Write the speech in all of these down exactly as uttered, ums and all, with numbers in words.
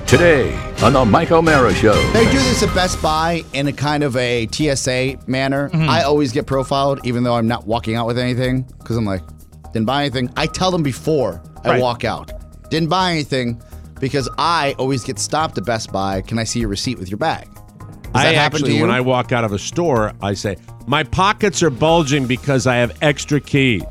Today on the Mike O'Mara Show. They do this at Best Buy in a kind of a T S A manner. Mm-hmm. I always get profiled, even though I'm not walking out with anything, because I'm like, didn't buy anything. I tell them before I right. walk out. Didn't buy anything, because I always get stopped at Best Buy. Can I see your receipt with your bag? Does I that happen actually, to you? when I walk out of a store, I say, my pockets are bulging because I have extra keys.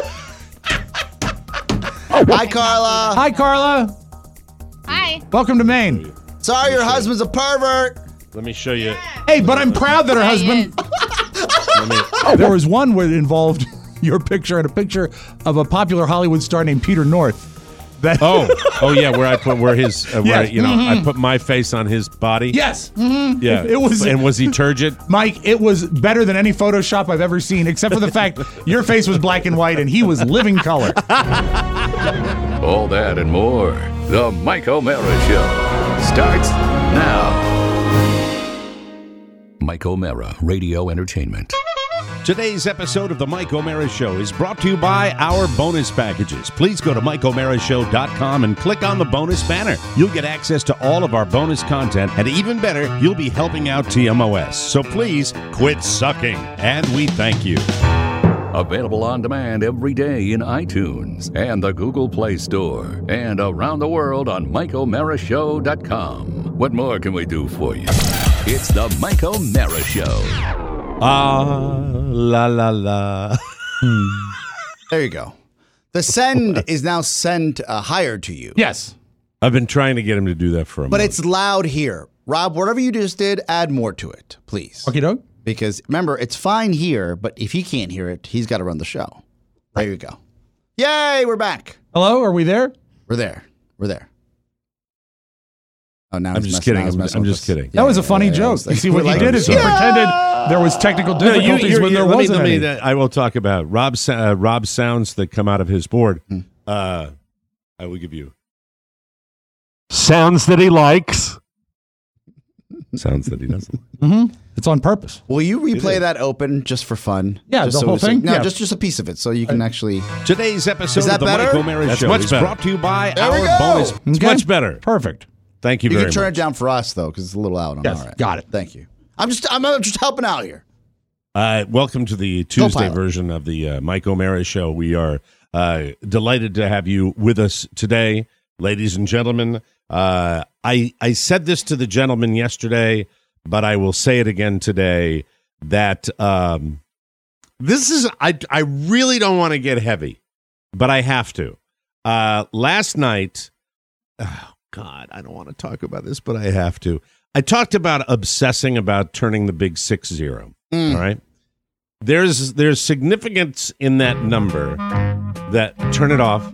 Hi, Carla. Hi, Carla. Hi. Welcome to Maine. Sorry, your husband's a pervert. Let me show you. Hey, but I'm proud that her husband... Let me, there was one where it involved your picture and a picture of a popular Hollywood star named Peter North. That oh, oh yeah, where I put where his, uh, where Yes. you know, Mm-hmm. I put my face on his body. Yes. Mm-hmm. Yeah, It was... and was he turgid? Mike, it was better than any Photoshop I've ever seen, except for the fact your face was black and white and he was living color. All that and more. The Mike O'Mara Show starts now. Mike O'Mara Radio Entertainment. Today's episode of the Mike O'Mara Show is brought to you by our bonus packages. Please go to Mike O'Mara Show dot com and click on the bonus banner. You'll get access to all of our bonus content, and even better, you'll be helping out T M O S. So please quit sucking, and we thank you. Available on demand every day in iTunes and the Google Play Store, and around the world on Mike O'Mara Show dot com. What more can we do for you? It's the Mike O'Mara Show. Ah, la, la, la. There you go. The send is now sent uh, higher to you. Yes. I've been trying to get him to do that for a But month. it's loud here. Rob, whatever you just did, add more to it, please. Okay, Doug? Because remember, it's fine here, but if he can't hear it, he's got to run the show. There you go. Yay, we're back. Hello, are we there? We're there. We're there. Oh, now I'm he's just messing- kidding. now he's I'm- messing I'm with just us. kidding. Yeah, That was a yeah, funny yeah, yeah. joke. You see, what We're he like- did is he Yeah. pretended there was technical No, you- difficulties you're- when there you're- let me- wasn't let me- any. that I will talk about Rob. Uh, Rob sounds that come out of his board. Hmm. Uh, I will give you sounds that he likes, sounds that he doesn't. Mm-hmm. It's on purpose. Will you replay is. that open just for fun? Yeah, just the whole so- thing? No, Yeah. just just a piece of it, so you can actually. Today's episode Is that of the better? Mike O'Mara That's Show much is better. brought to you by There we our go. bonus. It's Okay. much better. Perfect. Thank you You very can turn much. it down for us though, because it's a little loud on Yes, our end. got it. Thank you. I'm just I'm uh, just helping out here. Uh, welcome to the Tuesday pilot. version of the uh, Mike O'Mara Show. We are uh, delighted to have you with us today, ladies and gentlemen. Uh, I I said this to the gentleman yesterday, but I will say it again today. That um, this is I I really don't want to get heavy, but I have to. Uh, last night, oh God, I don't want to talk about this, but I have to. I talked about obsessing about turning the big six zero. Mm. All right. There's there's significance in that number. That turn it off.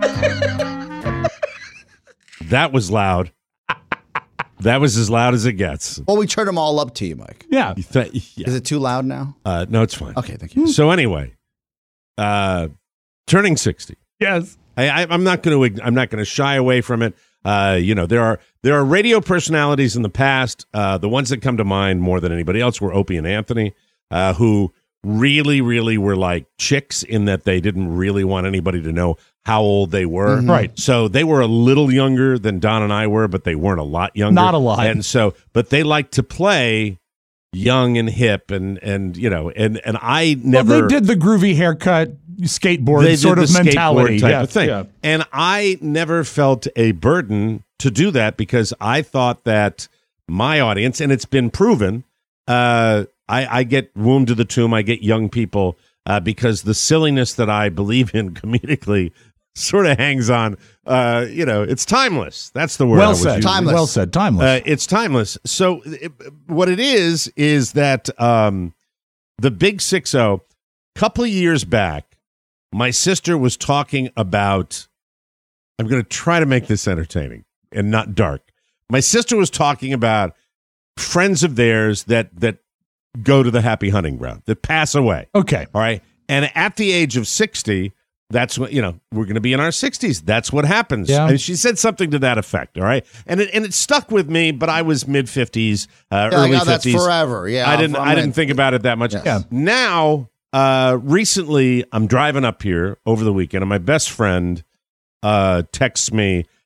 That was loud. That was as loud as it gets. Well, we turn them all up to you, Mike. Yeah. You th- yeah. Is it too loud now? Uh, no, it's fine. Okay, thank you. So anyway, uh, turning sixty. Yes. I, I, I'm not going to. I'm not going to shy away from it. Uh, you know, there are there are radio personalities in the past. Uh, the ones that come to mind more than anybody else were Opie and Anthony, uh, who really, really were like chicks in that they didn't really want anybody to know how old they were. Mhm. Right. So they were a little younger than Don and I were, but they weren't a lot younger. Not a lot. And so, but they liked to play young and hip, and and you know, and and I never. Well, they did the groovy haircut, skateboard They sort did of the mentality skateboard type yeah, of thing. yeah. And I never felt a burden to do that because I thought that my audience, and it's been proven, uh, I, I get womb to the tomb, I get young people uh, because the silliness that I believe in comedically sort of hangs on, uh, you know, it's timeless. That's the word. I Well was said. using. Timeless. Well said. Timeless. Uh, it's timeless. So it, what it is is that um, the Big Six O, a couple of years back, my sister was talking about. I'm going to try to make this entertaining and not dark. My sister was talking about friends of theirs that that go to the happy hunting ground, that pass away. okay. All right, and at the age of sixty. That's what, you know, we're going to be in our sixties. That's what happens. Yeah. And she said something to that effect. All right. And it, and it stuck with me, but I was mid fifties, uh, Yeah, early yeah, that's fifties. forever. Yeah, I didn't, I'm I didn't in- think about it that much. Yes. Yeah. Now, uh, recently I'm driving up here over the weekend and my best friend, uh, texts me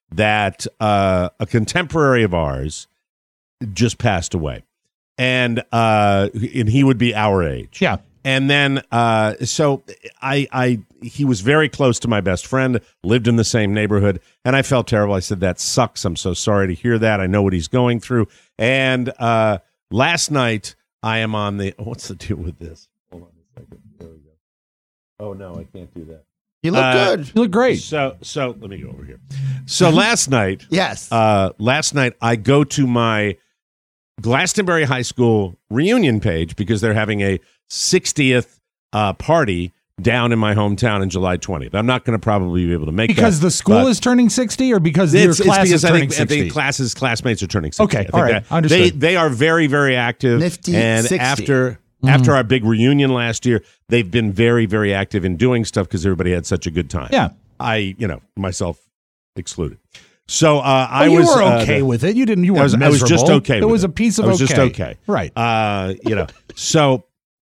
that uh, a contemporary of ours just passed away, and uh, and he would be our age. Yeah. And then, uh, so I, I, he was very close to my best friend, lived in the same neighborhood, and I felt terrible. I said, that sucks. I'm so sorry to hear that. I know what he's going through. And uh, last night, I am on the, what's the deal with this? Hold on a second. There we go. Oh, no, I can't do that. You look Uh, good. You look great. So, so let me go over here. So last night, Yes. uh, last night I go to my Glastonbury High School reunion page because they're having a sixtieth uh, party down in my hometown in July twentieth. I'm not going to probably be able to make Because that, the school but is turning sixty, or because your it's, it's class because is I turning think, I sixty? think classes classmates are turning sixty. Okay, I think all right, that- understood. They they are very very active. Nifty and sixty. after after our big reunion last year, they've been very very active in doing stuff because everybody had such a good time. Yeah. I you know myself excluded. So uh, I Well, you was were uh, okay the- with it. You didn't. You I weren't was, I was just miserable. okay. It with was a piece of I was okay. just okay. Right. Uh, you know. So,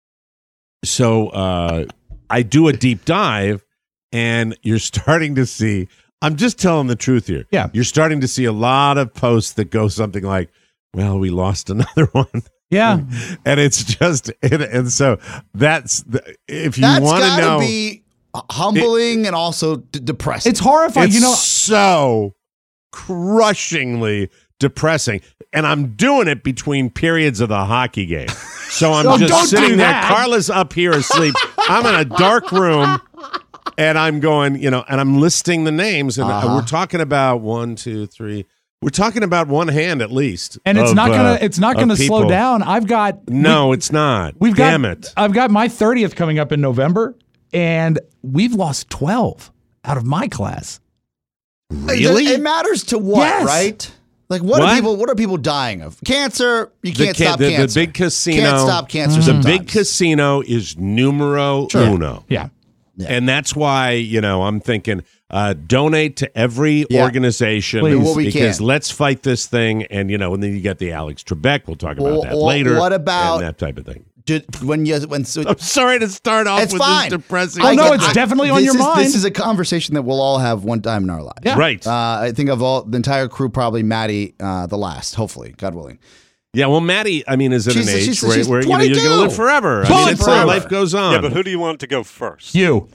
so uh, I do a deep dive, and you're starting to see. I'm just telling the truth here. Yeah. You're starting to see a lot of posts that go something like, "Well, we lost another one." Yeah. And it's just, and, and so that's the, if you That's want to gotta know, be humbling and also d- depressing. It's horrifying. it's You know, so crushingly depressing, and I'm doing it between periods of the hockey game. So I'm Oh, don't just do sitting there. that. Carla's up here asleep. I'm in a dark room, and I'm going, you know, and I'm listing the names, and Uh-huh. we're talking about one, two, three. We're talking about one hand at least, and it's of, not gonna. uh, It's not of gonna slow people. down. I've got. No, it's not. We've got. Damn it. I've got my thirtieth coming up in November, and we've lost twelve out of my class. Really? It, it matters to what, Yes. right? Like what, What? are people? What are people dying of? Cancer. You The can't ca- stop the, cancer. the big casino. Can't stop cancer. The sometimes. big casino is numero uno. Yeah. And that's why, you know, I'm thinking uh, donate to every Yeah. organization Please. Do what we because can. let's fight this thing. And, you know, and then you get the Alex Trebek. We'll talk about Well, that well, later. what about- and that type of thing. Did, when you when so, I'm sorry to start off it's with fine. this depressing. Oh, I no, get- it's I- definitely on this your is, mind. This is a conversation that we'll all have one time in our lives. Yeah. Right. Uh, I think of all the entire crew, probably Maddie, uh, the last. Hopefully, God willing. Yeah, well, Maddie, I mean, is at She's- an age she's- where, she's where you know, you're going to twenty-two. live forever. I Well, mean, it's, forever. life goes on. Yeah, but who do you want to go first? You.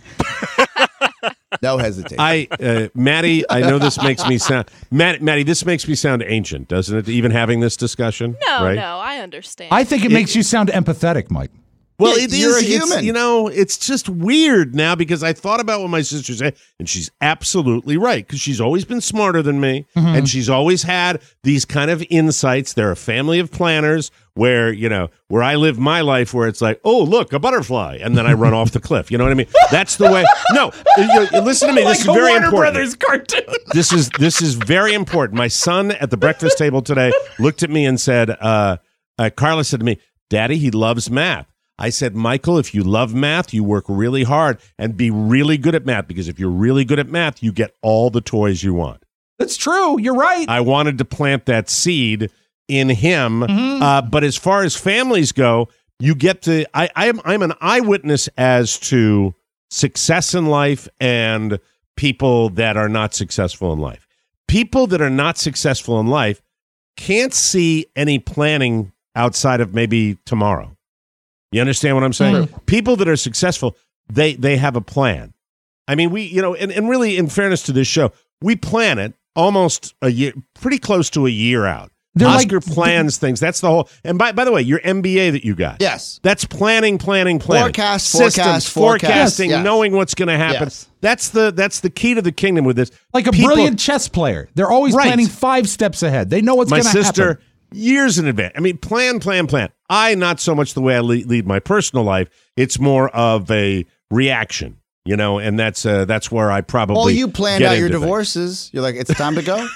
No hesitation. I, uh, Maddie, I know this makes me sound, Matt, Maddie, this makes me sound ancient, doesn't it? Even having this discussion, No, right? no, I understand. I think it, makes you sound empathetic, Mike. Well, Yeah, it you're is, a it's, human. you know, it's just weird now because I thought about what my sister said, and she's absolutely right because she's always been smarter than me, and she's always had these kind of insights. They're a family of planners where, you know, where I live my life where it's like, oh, look, a butterfly, and then I run off the cliff. You know what I mean? That's the way. No, you, you listen to me. This is very important. cartoon. This is this is very important. My son at the breakfast table today looked at me and said, uh, uh, Carla said to me, Daddy, he loves math. I said, Michael, if you love math, you work really hard and be really good at math because if you're really good at math, you get all the toys you want. That's true. You're right. I wanted to plant that seed in him. Mm-hmm. Uh, but as far as families go, you get to, I, I'm, I'm an eyewitness as to success in life and people that are not successful in life. People that are not successful in life can't see any planning outside of maybe tomorrow. You understand what I'm saying? Mm-hmm. People that are successful, they they have a plan. I mean, we, you know, and, and really, in fairness to this show, we plan it almost a year, pretty close to a year out. They're like- Oscar plans things. That's the whole. And by by the way, your M B A that you got, Yes. that's planning, planning, planning. Forecast, Systems, forecast, forecast. forecasting, Yes. knowing what's going to happen. Yes. That's the that's the key to the kingdom with this. Like a People- brilliant chess player. They're always Right. planning five steps ahead. They know what's my going to happen. sister years in advance. I mean, plan, plan, plan. I not so much the way I lead, lead my personal life. It's more of a reaction, you know, and that's uh, that's where I probably. Well, you planned get out your into things. divorces. You're like, it's time to go.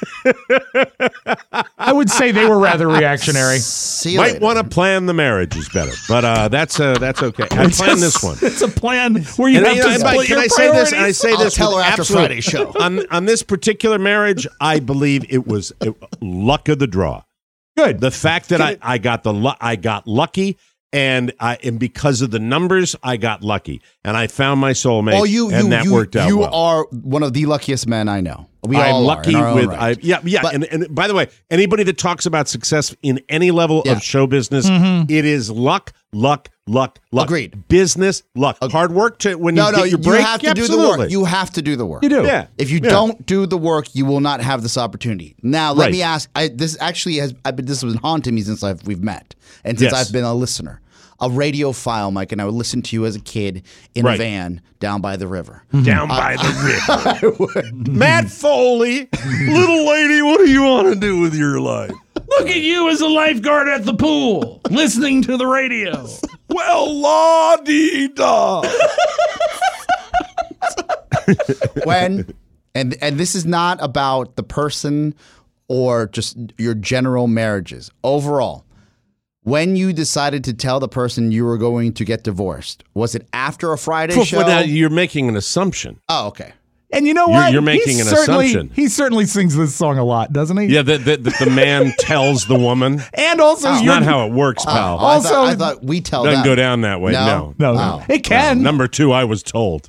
I would say they were rather reactionary. See you Might later. want to plan the marriage is better, but uh, that's uh, that's okay. I planned this one. It's a plan where you And, have you to know, and by- split can your I say this? And I priorities. say I'll this tell with her after absolute- Friday's show. on on this particular marriage, I believe it was it, luck of the draw. Good. The fact that I, I got the lu- I got lucky, and I and because of the numbers, I got lucky, and I found my soulmate. Oh, you, and you, that you, worked out you well. are one of the luckiest men I know. We I'm all lucky are in our own with right. I, yeah yeah But- and, and by the way, anybody that talks about success in any level Yeah. of show business, it is luck, luck, luck, luck. Agreed. Business luck, hard work to when No, you no, get your you break. have to do the Absolutely. work. You have to do the work. You do. Yeah. If you Yeah. don't do the work, you will not have this opportunity. Now, let Right. me ask. I, this actually has. I've been, this has been haunting me since I've, we've met, and since Yes. I've been a listener, a radiophile, Mike, and I would listen to you as a kid in Right. a van down by the river. Down by the river. Matt Foley, little lady, what do you want to do with your life? Look at you as a lifeguard at the pool, listening to the radio. Well, la dee da. When, and and this is not about the person or just your general marriages. Overall, when you decided to tell the person you were going to get divorced, was it after a Friday Well, show? well, now you're making an assumption. Oh, okay. And you know You're- what? you're He making an certainly- assumption. He certainly sings this song a lot, doesn't he? Yeah, that the, the, the man tells the woman. And also, It's you're- not how it works, pal. Oh, I Also- thought, I thought we tell Doesn't them. go down that way. No, No? no, Oh. no. It can. Number two, I was told.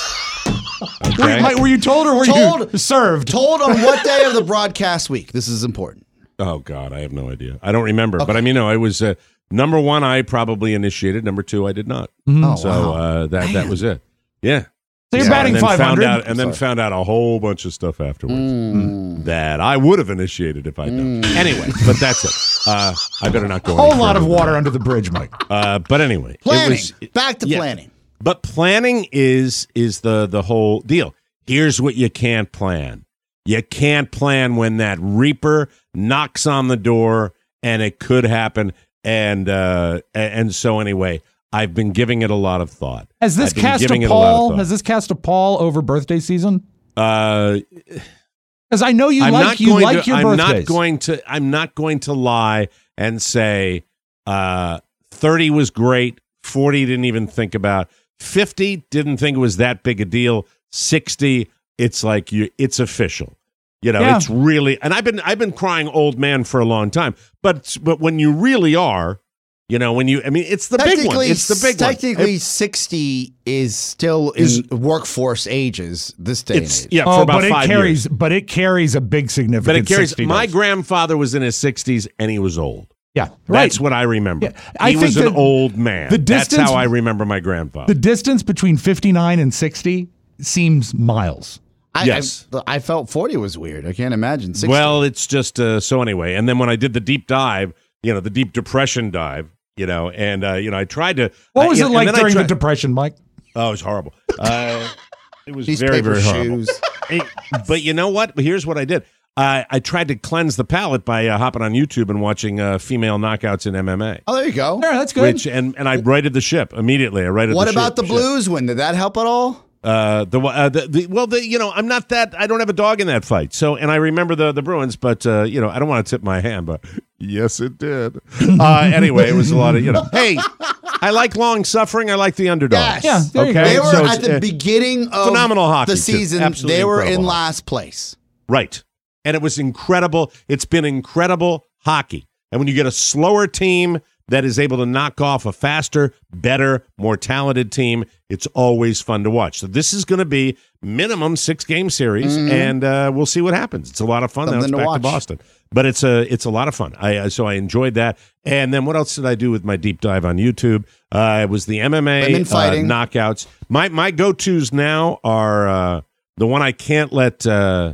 Were, Okay. Mike, were you told or were Told. you served? Told on what day of the broadcast week? This is important. Oh God, I have no idea. I don't remember. But I mean, no, I was uh, number one. I probably initiated. Number two, I did not. Oh, So wow. uh, that that was it. Yeah. So you're Yeah. batting and then five found hundred. out, and then found out a whole bunch of stuff afterwards Mm. that I would have initiated if I'd done. Anyway, but that's it. Uh, I better not go. A whole any lot of further than water that. under the bridge, Mike. Uh, but anyway, it Planning. was- Back to yeah. planning. But planning is is the the whole deal. Here's what you can't plan. You can't plan when that reaper knocks on the door, and it could happen. And uh, a- and so anyway, I've been giving it a lot of thought. Has this I've been cast giving a it a lot of pall? thought. Has this cast a pall over birthday season? Uh, Because I know you I'm like not you going like to. your I'm birthdays. not going to. I'm not going to lie and say uh, thirty was great. forty didn't even think about. fifty didn't think it was that big a deal. sixty, it's like you. It's official. You know, Yeah. it's really. And I've been I've been crying old man for a long time. But but when you really are, you know, when you. I mean, it's the big one. It's the big one. technically sixty is still Is- in workforce ages this day It's and age. yeah for Oh, about but it five carries, years. but it carries a big significance. But it carries. sixty My does. grandfather was in his sixties and he was old. yeah, right. That's what I remember. Yeah, I he think was an the- old man. the That's distance- how I remember my grandfather. The distance between fifty-nine and sixty seems miles. I, yes. I, I felt forty was weird. I can't imagine sixty. Well, it's just uh, so anyway. And then when I did the deep dive, you know, the deep depression dive, you know, and uh, you know, I tried to. What I- was you it know, like and then I during the tried- depression, Mike? Oh, it was horrible. Uh, it was Newspaper very, very horrible. shoes. Hey, but you know what? Here's what I did. I I tried to cleanse the palate by uh, hopping on YouTube and watching uh, female knockouts in M M A. Oh, there you go. Yeah, that's good. Which and and I righted the ship immediately. I righted. What the about ship, the ship. Blues win? Did that help at all? Uh, the, uh, the the well, the you know, I'm not that. I don't have a dog in that fight. So, and I remember the the Bruins, but uh, you know, I don't want to tip my hand, but yes, it did. Uh, anyway, it was a lot of you know. Hey, I like long suffering. I like the underdog. Yes. Yeah, there you Okay. go. They were So at the uh, beginning of phenomenal hockey, the too. season. Absolutely They were in incredible last place. Right. And it was incredible. It's been incredible hockey. And when you get a slower team that is able to knock off a faster, better, more talented team, it's always fun to watch. So this is going to be minimum six game series, and uh, we'll see what happens. It's a lot of fun. Now it's Something to back watch. to Boston, but it's a it's a lot of fun. I uh, so I enjoyed that. And then what else did I do with my deep dive on YouTube? Uh, it was the M M A Women uh, fighting. knockouts. My my go tos now are uh, the one I can't let. Uh,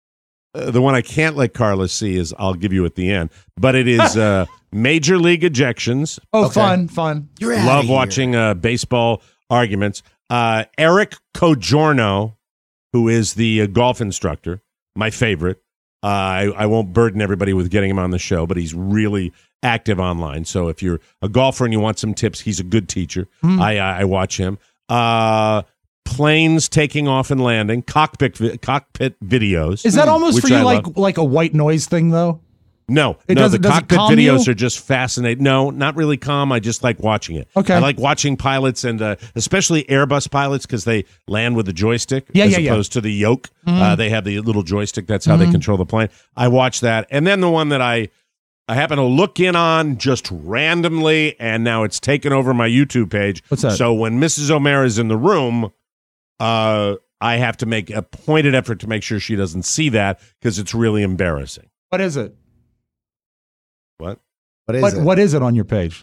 Uh, the one I can't let Carla see is I'll give you at the end, but it is uh, Major League Ejections. Oh, Okay. fun, fun. You're outta Love here. watching uh, baseball arguments. Uh, Eric Cojorno, who is the uh, golf instructor, my favorite. Uh, I, I won't burden everybody with getting him on the show, but he's really active online. So if you're a golfer and you want some tips, he's a good teacher. I, I I watch him. Uh, planes taking off and landing, cockpit vi- cockpit videos. Is that almost which for you I like love. like a white noise thing though? No, It no, doesn't- the does it cockpit calm videos you? are just fascinating. No, not really calm. I just like watching it. Okay. I like watching pilots and uh, especially Airbus pilots because they land with the joystick Yeah, as yeah, yeah. opposed to the yoke. Uh, they have the little joystick. That's how they control the plane. I watch that. And then the one that I I happen to look in on just randomly, and now it's taken over my YouTube page. What's that? So when Missus O'Mara is in the room, uh, I have to make a pointed effort to make sure she doesn't see that because it's really embarrassing. What is it? What? What is What, it? what is it on your page?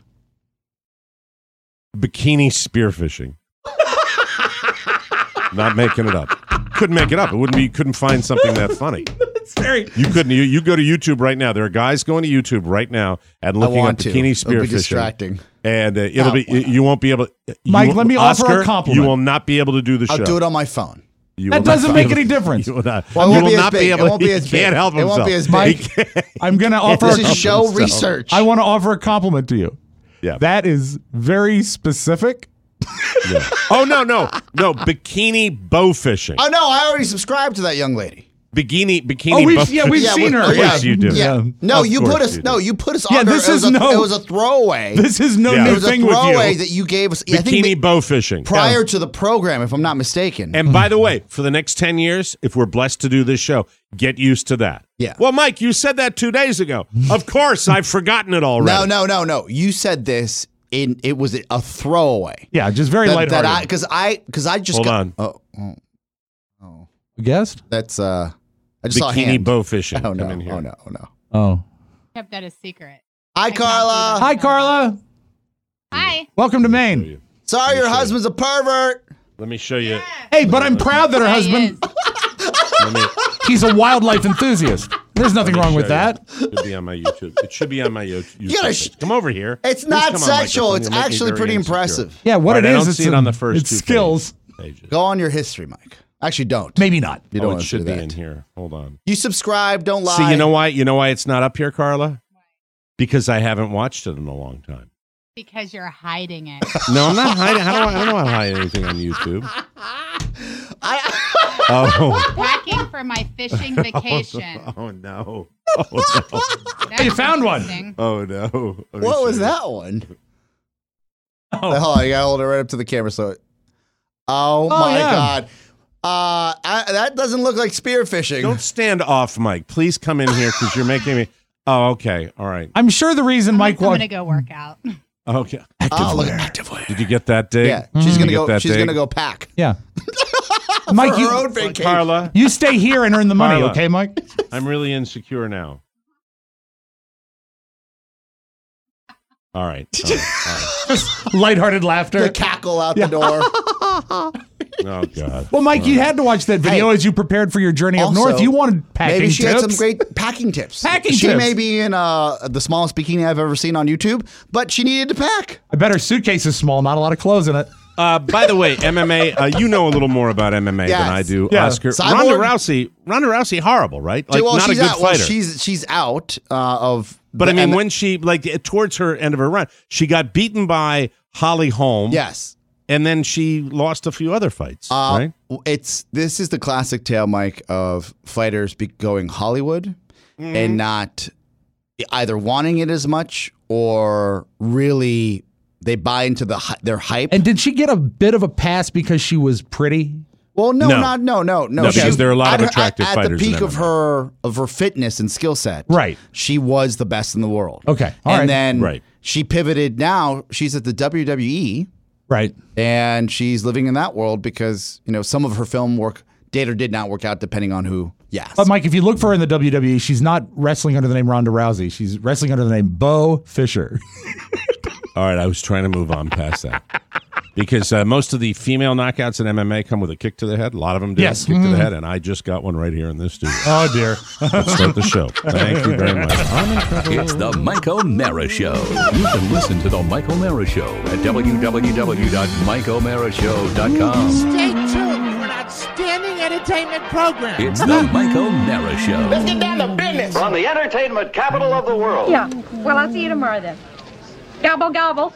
Bikini spearfishing. Not making it up. Couldn't make it up. It wouldn't be. You couldn't find something that funny. It's very. You couldn't. You, you go to YouTube right now. There are guys going to YouTube right now and I looking up want to. bikini It'll be spearfishing. distracting. And uh, it'll Oh, be. wow. You won't be able. You Mike, won't- let me Oscar, offer a compliment. You will not be able to do the I'll show. do it on my phone. You That will not doesn't be make able- any difference. You will not. Well, it you won't will be as not big. be It able. won't be he as big. can't help It won't himself. be as big. Mike, He can't- I'm going to offer. This a is help show himself. research. I want to offer a compliment to you. Yeah. That is very specific. Yeah. Oh no no no! Bikini bow fishing. Oh, no, I already subscribed to that young lady. Bikini bikini. Oh, we've- bow yeah, we've Yeah, seen we- her. Of course yeah. you do. Yeah. Yeah. No, Of you course put us. you No, do. you put us Yeah, under. this it was is a, no- It was a throwaway. This is no Yeah. it new was a thing with throwaway you. that you gave us. I think Bikini be- bow fishing. prior to the program, if I'm not mistaken. And by the way, for the next ten years, if we're blessed to do this show, get used to that. Yeah. Well, Mike, you said that two days ago. Of course, I've forgotten it already. no, no, no, no. You said this in. It was a throwaway. Yeah, just very That, lighthearted. that I because I because I just Hold got, on. Oh, oh, oh, Guessed? that's uh. I just saw a Bikini hand. bow fishing. Oh no! Come in here. Oh no! Oh no! Oh. Kept that a secret. Hi, I can't Carla. do Hi, Carla. Hi. Welcome to Show Maine. you. Sorry, your Let me show you. husband's a pervert. Let me show you. Hey, but I'm proud that her Yeah, he husband, is. Let me, he's a wildlife enthusiast. There's nothing let me wrong with show you. that. It should be on my YouTube. It should be on my YouTube. gotta page. sh- Come over here. It's Please not come on, sexual. microphone. It's You'll make me actually very pretty insecure. impressive. Yeah, what All right, it I is, don't it's see it a- on the first it's two skills. pages. Go on your history, Mike. Actually, don't. Maybe not. You don't Oh, want it to should do be that. in here. Hold on. You subscribe. Don't lie. See, you know why? You know why it's not up here, Carla? Because I haven't watched it in a long time. Because you're hiding it. No, I'm not hiding. How do I, I don't know how to hide anything on YouTube. I, Oh. Packing for my fishing vacation. Oh no. Oh no. That's You found one. interesting. Oh no. Let me what show was you. that one? Oh. Hold on, you gotta hold it right up to the camera. So, oh, my yeah. god, uh, I, that doesn't look like spearfishing. Don't stand off, Mike. Please come in here because you're making me. Oh, okay. All right. I'm sure the reason Mike I'm walked. gonna go work out. Okay. Oh, look at activewear. Did you get that dig? Yeah, Mm-hmm. she's Did gonna you go. get that She's dig? gonna go pack Yeah. for Mike, her you, own vacation. Carla, you stay here and earn the money, Carla. okay, Mike? I'm really insecure now. All right. All right. All right. Lighthearted laughter. The cackle out the door. Oh God. Well, Mike, you had to watch that video Hey. as you prepared for your journey up Also, north. You wanted packing Maybe she tips. had some great packing tips. Packing she tips. may be in uh, the smallest bikini I've ever seen on YouTube, but she needed to pack. I bet her suitcase is small, not a lot of clothes in it. Uh, by the way, M M A. Uh, you know a little more about M M A Yes. than I do, Yeah. Oscar. Cyborg? Ronda Rousey. Ronda Rousey, horrible, right? Like well, not a she's good out. fighter. Well, she's she's out uh, of. but the I mean, M- when she like towards her end of her run, she got beaten by Holly Holm. yes, and then she lost a few other fights. uh, right? it's this is the classic tale, Mike, of fighters be going Hollywood Mm-hmm. and not either wanting it as much or really they buy into the hy- their hype. And did she get a bit of a pass because she was pretty? Well, no, No. not no, no, no. No, because there are a lot at of her- attractive at, at fighters the in peak of M M A. her of her fitness and skill set. Right. She was the best in the world. Okay. All and right. then Right. she pivoted. Now she's at the W W E, Right. and she's living in that world because you know some of her film work did or did not work out depending on who. Yes. But Mike, if you look for her in the W W E, she's not wrestling under the name Ronda Rousey. She's wrestling under the name Bo Fisher. All right, I was trying to move on past that because uh, most of the female knockouts in M M A come with a kick to the head. A lot of them do. Yes. Kick to the head, and I just got one right here in this studio. Oh dear. Let's start the show. Thank you very much. It's the Mike O'Mara Show. You can listen to the Mike O'Mara Show at w w w dot mike o'mara show dot com. Stay tuned for an outstanding entertainment program. It's the Mike O'Mara Show. Get down to business. From the entertainment capital of the world. Yeah. Well, I'll see you tomorrow then. Gobble, gobble.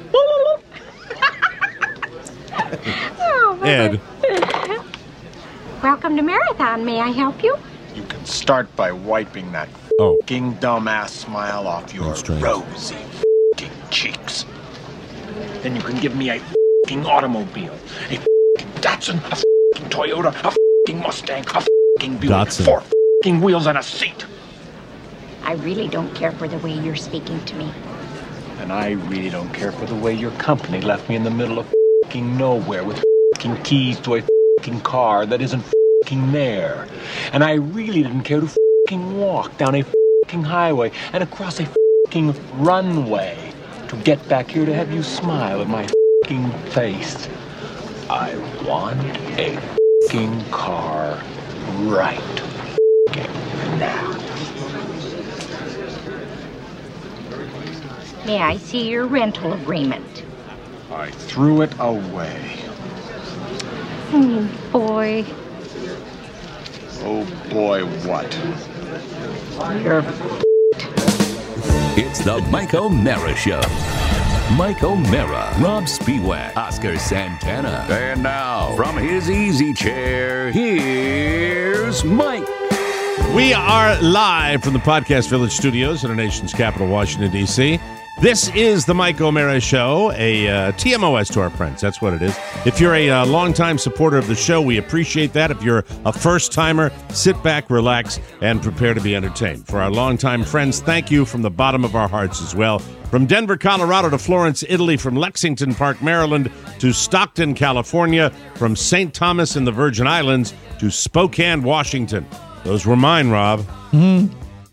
Oh, Ed, welcome to Marathon. May I help you? You can start by wiping that oh, f***ing dumbass smile off your That's strange. rosy f***ing cheeks. Then you can give me a f***ing automobile, a f***ing Datsun, a f***ing Toyota, a f***ing Mustang, a f***ing Buick, Datsun. four f***ing wheels and a seat. I really don't care for the way you're speaking to me. And I really don't care for the way your company left me in the middle of f***ing nowhere with f***ing keys to a f***ing car that isn't f***ing there. And I really didn't care to f***ing walk down a f***ing highway and across a f***ing runway to get back here to have you smile at my f***ing face. I want a f***ing car right f***ing now. May I see your rental agreement? I threw it away. Oh, boy. Oh, boy, what? You're It's the Mike O'Mara Show. Mike O'Mara, Rob Spiewak, Oscar Santana. And now, from his easy chair, here's Mike. We are live from the Podcast Village studios in our nation's capital, Washington, D C This is the Mike O'Mara Show, a uh, T M O S to our friends. That's what it is. If you're a uh, longtime supporter of the show, we appreciate that. If you're a first-timer, sit back, relax, and prepare to be entertained. For our longtime friends, thank you from the bottom of our hearts as well. From Denver, Colorado to Florence, Italy, from Lexington Park, Maryland to Stockton, California, from Saint Thomas in the Virgin Islands to Spokane, Washington. Those were mine, Rob. Mm-hmm.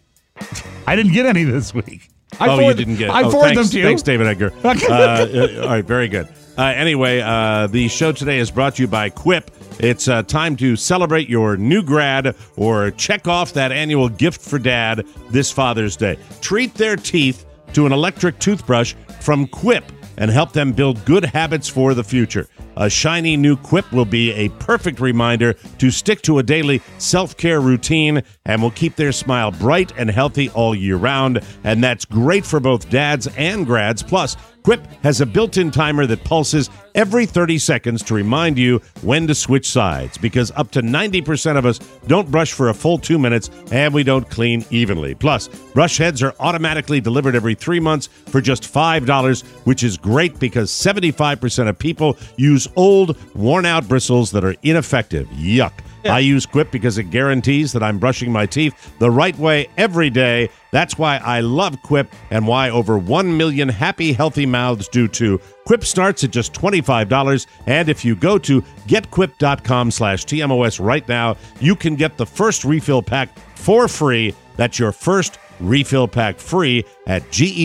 I didn't get any this week. I oh, you didn't get I oh, forwarded thanks, them to you. Thanks, David Edgar. uh, all right, very good. Uh, anyway, uh, the show today is brought to you by Quip. It's uh, time to celebrate your new grad or check off that annual gift for dad this Father's Day. Treat their teeth to an electric toothbrush from Quip and help them build good habits for the future. A shiny new Quip will be a perfect reminder to stick to a daily self-care routine and will keep their smile bright and healthy all year round. And that's great for both dads and grads. Plus, Quip has a built-in timer that pulses every thirty seconds to remind you when to switch sides, because up to ninety percent of us don't brush for a full two minutes and we don't clean evenly. Plus, brush heads are automatically delivered every three months for just five dollars, which is great because seventy-five percent of people use old, worn-out bristles that are ineffective. Yuck. Yeah. I use Quip because it guarantees that I'm brushing my teeth the right way every day. That's why I love Quip and why over one million happy, healthy mouths do too. Quip starts at just twenty-five dollars, and if you go to getquip.com slash TMOS right now, you can get the first refill pack for free. That's your first refill pack free at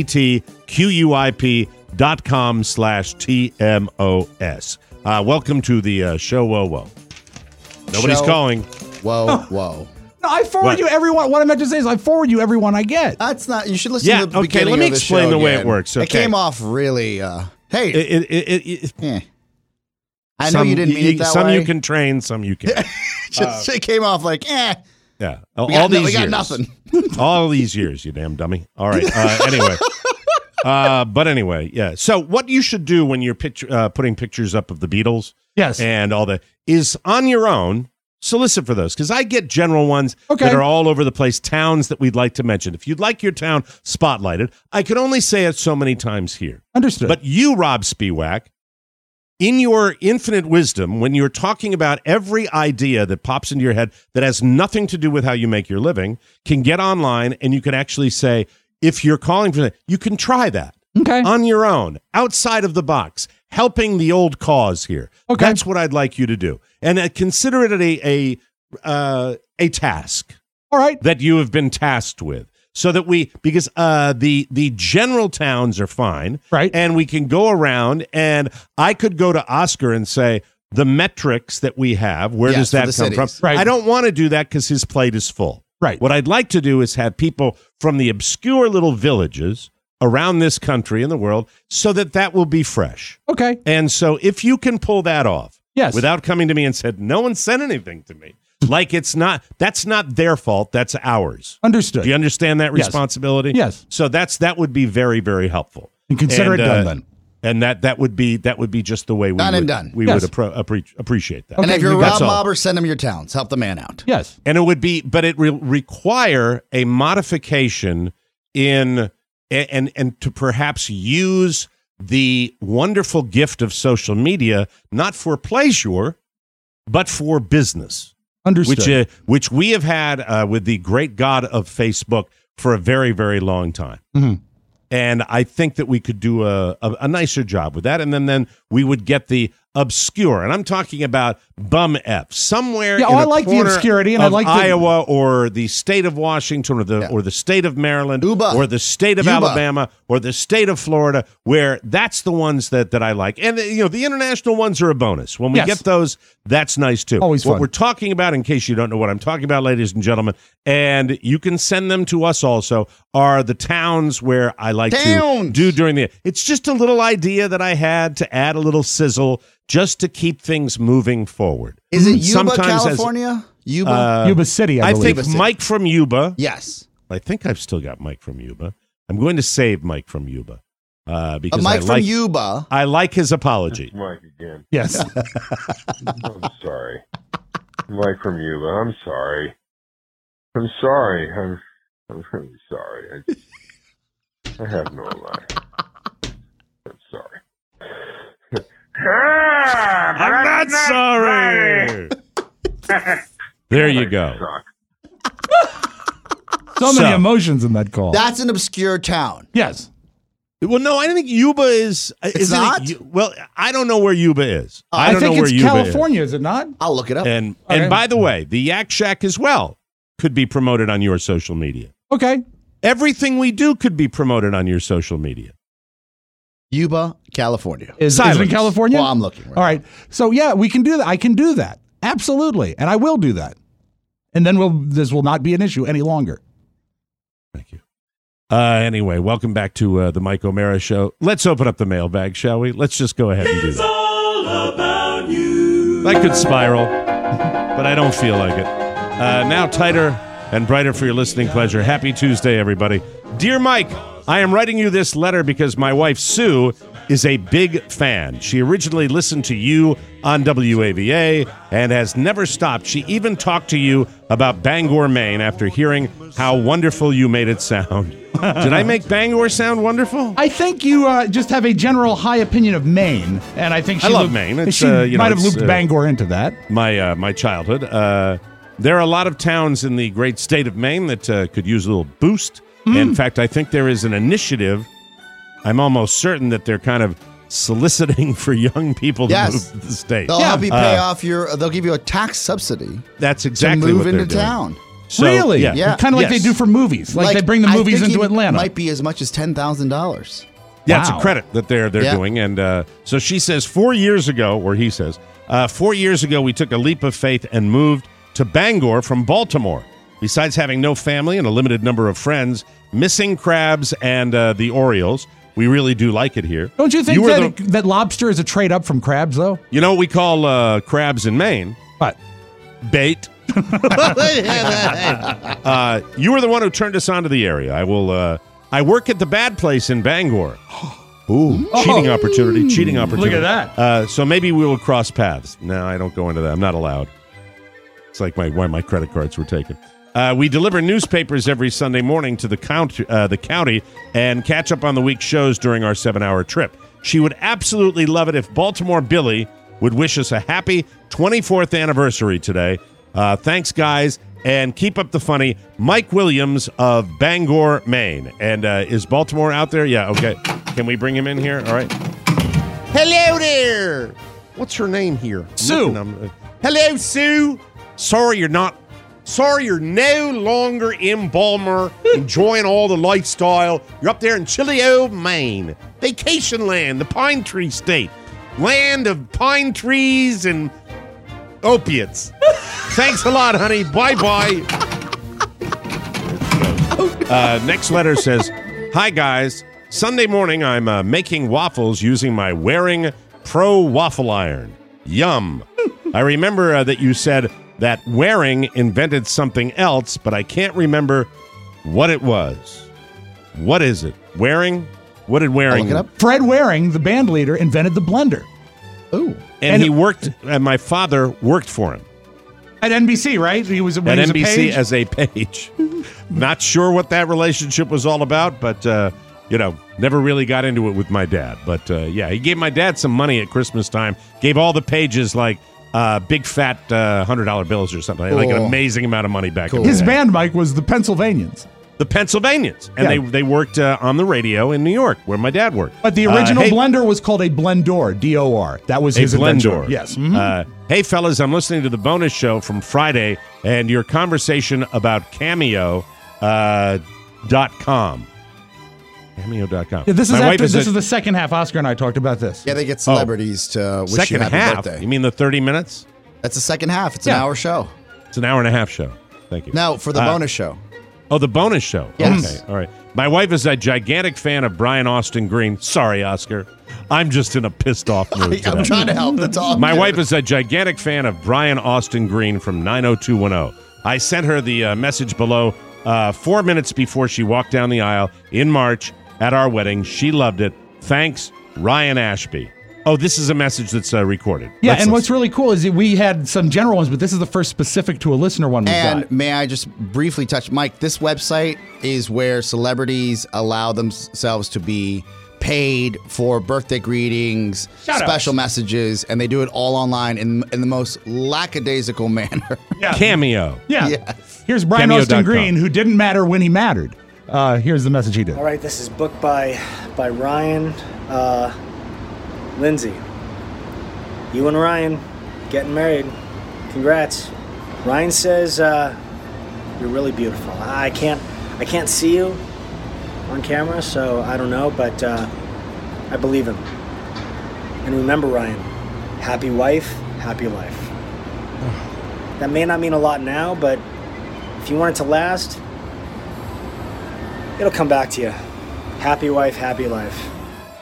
getquip.com slash TMOS. Uh, welcome to the uh, show, whoa, whoa. Nobody's Show. calling. Whoa, whoa. No, I forward What? you everyone. What I meant to say is I forward you everyone I get. That's not. You should listen Yeah, to the okay, beginning let me of the explain show the way again. it works, It okay. came off really. Uh, hey, It, it, it, it, eh. I know some, you didn't mean it that some way. you can train, some you can't. Just, it came off like, eh. Yeah, We all got, no, these we got years. nothing. all these years, you damn dummy. All right. Uh, anyway, uh, but anyway, yeah. So what you should do when you're picture, uh, putting pictures up of the Beatles, Yes. and all that, is on your own solicit for those, because I get general ones Okay. that are all over the place, towns that we'd like to mention. If you'd like your town spotlighted, I can only say it so many times here. Understood. But you, Rob Spiewak, in your infinite wisdom, when you're talking about every idea that pops into your head that has nothing to do with how you make your living, can get online and you can actually say, if you're calling for that, you can try that. Okay. On your own, outside of the box, helping the old cause here. Okay. That's what I'd like you to do. And uh, consider it a a, uh, a task All right. that you have been tasked with. So that we, because uh, the the general towns are fine, Right. And we can go around, and I could go to Oscar and say, the metrics that we have, where Yes, does that for come the from? cities. Right. I don't want to do that because his plate is full. Right. What I'd like to do is have people from the obscure little villages around this country and the world, so that that will be fresh. Okay. And so if you can pull that off, Yes. without coming to me and said, no one sent anything to me, like it's not, that's not their fault, that's ours. Understood. Do you understand that Yes. responsibility? Yes. So that's that would be very, very helpful. And consider And, it done uh, then. And that that would be that would be just the way we Done would, and done. we Yes. would appro- appre- appreciate that. And Okay, if you're we Rob got- That's all. Mobber, send him your towns. Help the man out. Yes. And it would be, but it will require a modification in and and to perhaps use the wonderful gift of social media not for pleasure, but for business. Understood. Which uh, which we have had uh, with the great god of Facebook for a very, very long time. Mm-hmm. And I think that we could do a, a, a nicer job with that. And then, then we would get the obscure, and I'm talking about bum F, somewhere Yeah, in oh, a I like the corner obscurity, and I of like the- Iowa or the state of Washington or the Yeah. or the state of Maryland Uba. or the state of Uba. Alabama or the state of Florida, where that's the ones that, that I like. And, you know, the international ones are a bonus. When we Yes. get those, that's nice, too. Always What fun. we're talking about, in case you don't know what I'm talking about, ladies and gentlemen, and you can send them to us also, are the towns where I like Towns. to do during the... It's just a little idea that I had to add a little sizzle just to keep things moving forward. Is it Yuba, Sometimes as- California? Yuba? Uh, Yuba City, I I believe. think Yuba City. Mike from Yuba. yes. I think I've still got Mike from Yuba. I'm going to save Mike from Yuba uh, A because Mike I from like Yuba. I like his apology. Mike again. Yes. I'm sorry. Mike from Yuba. I'm sorry. I'm sorry. I'm, I'm really sorry. I, I have no life. I'm sorry. I'm not sorry. There you go. So many So- emotions in that call. That's an obscure town. yes. Well, no, I don't think Yuba is. It's isn't it not? Yu- well, I don't know where Yuba is. I I don't think know where it's Yuba California, is. it not? I'll look it up. is. And Okay. and by the way, the Yak Shack as well could be promoted on your social media. Okay. Everything we do could be promoted on your social media. Yuba, California. Is, is it in Silence. California? Well, I'm looking. Right All right. So yeah, we can do that. I can do that. Absolutely. And I will do that. And then we'll this will not be an issue any longer. Thank you. Uh, anyway, welcome back to uh, the Mike O'Mara Show. Let's open up the mailbag, shall we? Let's just go ahead and do that. All about you. I could spiral, but I don't feel like it. Uh, now tighter and brighter for your listening pleasure. Happy Tuesday, everybody. Dear Mike, I am writing you this letter because my wife, Sue, is a big fan. She originally listened to you on W A V A and has never stopped. She even talked to you about Bangor, Maine after hearing how wonderful you made it sound. Did I make Bangor sound wonderful? I think you uh, just have a general high opinion of Maine, and I think she I love looped- Maine. It's, she uh, you know, might have it's, looped uh, Bangor into that. my uh, my childhood. Uh, there are a lot of towns in the great state of Maine that uh, could use a little boost. In fact, I think there is an initiative. I'm almost certain that they're kind of soliciting for young people to Yes. move to the state. They'll help you pay Uh, off your. They'll give you a tax subsidy That's to exactly move what they're into doing. town. So, really? Yeah. Yeah. Kind of like Yes. they do for movies. Like, they bring the I movies think into it Atlanta. Might be as much as ten thousand dollars. Yeah, it's a Wow. credit that they're they're Yeah. doing, and uh, so she says four years ago, or he says, uh, four years ago, we took a leap of faith and moved to Bangor from Baltimore. Besides having no family and a limited number of friends, missing crabs and uh, the Orioles, we really do like it here. Don't you think you were that, the- that lobster is a trade up from crabs, though? You know what we call uh, crabs in Maine? What? Bait. uh, you were the one who turned us onto the area. I will. Uh, I work at the Bad Place in Bangor. Ooh, cheating Oh. opportunity! Cheating opportunity. Look at that. Uh, so maybe we will cross paths. No, I don't go into that. I'm not allowed. It's like my why my credit cards were taken. Uh, we deliver newspapers every Sunday morning to the county, uh, the county, and catch up on the week's shows during our seven-hour trip. She would absolutely love it if Baltimore Billy would wish us a happy twenty-fourth anniversary today. Uh, thanks, guys, and keep up the funny. Mike Williams of Bangor, Maine. And uh, is Baltimore out there? Yeah, okay. Can we bring him in here? All right. Hello there. What's her name here? I'm Sue. looking, I'm, uh, Hello, Sue. Sorry you're not. Sorry you're no longer in Balmer enjoying all the lifestyle. You're up there in chilly old Maine. Vacation land, the pine tree state. Land of pine trees and opiates. Thanks a lot, honey. Bye-bye. Uh, next letter says, Hi, guys. Sunday morning, I'm uh, making waffles using my Waring Pro Waffle Iron. Yum. I remember uh, that you said that Waring invented something else, but I can't remember what it was. What is it? Waring? What did Waring? Look it up. Fred Waring, the band leader, invented the blender. Ooh. And, And he it- worked, and my father worked for him At N B C, right? He was, when at he was N B C a page. as a page. Not sure what that relationship was all about, but, uh, you know, never really got into it with my dad. But, uh, yeah, he gave my dad some money at Christmas time, gave all the pages like uh, big fat uh, one hundred dollar bills or something, like an Cool. amazing amount of money back Cool. in the His day. band, Mike, was the Pennsylvanians. the Pennsylvanians, and Yeah. they they worked uh, on the radio in New York, where my dad worked. But the Uh, original hey- blender was called a Blendor, D O R. That was A his invention. Blendor. Yes. Mhm. Uh, hey, fellas, I'm listening to the bonus show from Friday and your conversation about Cameo uh, dot com. Cameo dot com. Yeah, this is My wife after, this a- is the second half. Oscar and I talked about this. Yeah, they get celebrities to wish second you happy half. birthday. You mean the thirty minutes? That's the second half. It's Yeah. an hour show. It's an hour and a half show. Thank you. No, for the Uh, bonus show. Oh, the bonus show. Yes. Okay. All right. My wife is a gigantic fan of Brian Austin Green. Sorry, Oscar. I'm just in a pissed off mood today. I'm trying to help. That's all. I'm My doing. wife is a gigantic fan of Brian Austin Green from nine oh two one oh. I sent her the uh, message below uh, four minutes before she walked down the aisle in March at our wedding. She loved it. Thanks, Ryan Ashby. Oh, this is a message that's uh, recorded. Yeah, Let's and listen. what's really cool is that we had some general ones, but this is the first specific to a listener one we And got. may I just briefly touch, Mike? This website is where celebrities allow themselves to be paid for birthday greetings, Shout special outs. messages, and they do it all online in in the most lackadaisical manner. Yeah. Cameo. Yeah. Yes. Here's Brian Cameo Austin dot com. Green, who didn't matter when he mattered. Uh, here's the message he did. All right, this is booked by by Ryan uh, Lindsay. You and Ryan getting married. Congrats. Ryan says uh, you're really beautiful. I can't I can't see you on camera, so I don't know, but uh, I believe him. And remember, Ryan, happy wife, happy life. That may not mean a lot now, but if you want it to last, it'll come back to you. Happy wife, happy life.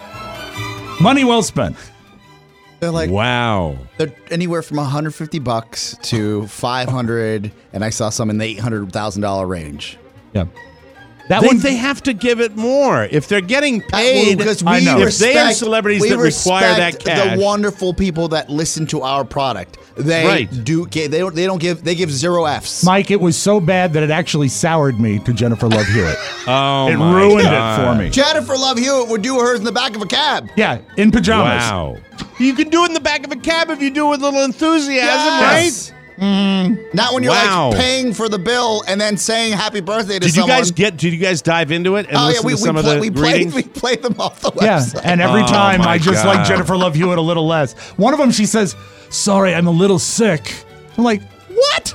Money well spent. They're like, Wow. they're anywhere from one hundred fifty bucks to five hundred, and I saw some in the eight hundred thousand dollar range. Yeah. That They, one, they have to give it more. If they're getting paid, because I we know. if they have respect- celebrities we that require that respect cash. the wonderful people that listen to our product. They Right. do. They don't. They don't give. They give zero Fs. Mike, it was so bad that it actually soured me to Jennifer Love Hewitt. oh, it my ruined God. it for me. Jennifer Love Hewitt would do hers in the back of a cab. Yeah, in pajamas. Wow. You can do it in the back of a cab if you do it with a little enthusiasm, Yes. right? Not when you're Wow. like paying for the bill and then saying happy birthday to Did you someone. guys get? Did you guys dive into it and Oh yeah, listen we, to we, some play, of we the played. greetings? We played them off the Yeah, website. and every Oh, time my I just God. like Jennifer Love Hewitt a little less. One of them, she says, "Sorry, I'm a little sick." I'm like, "What?"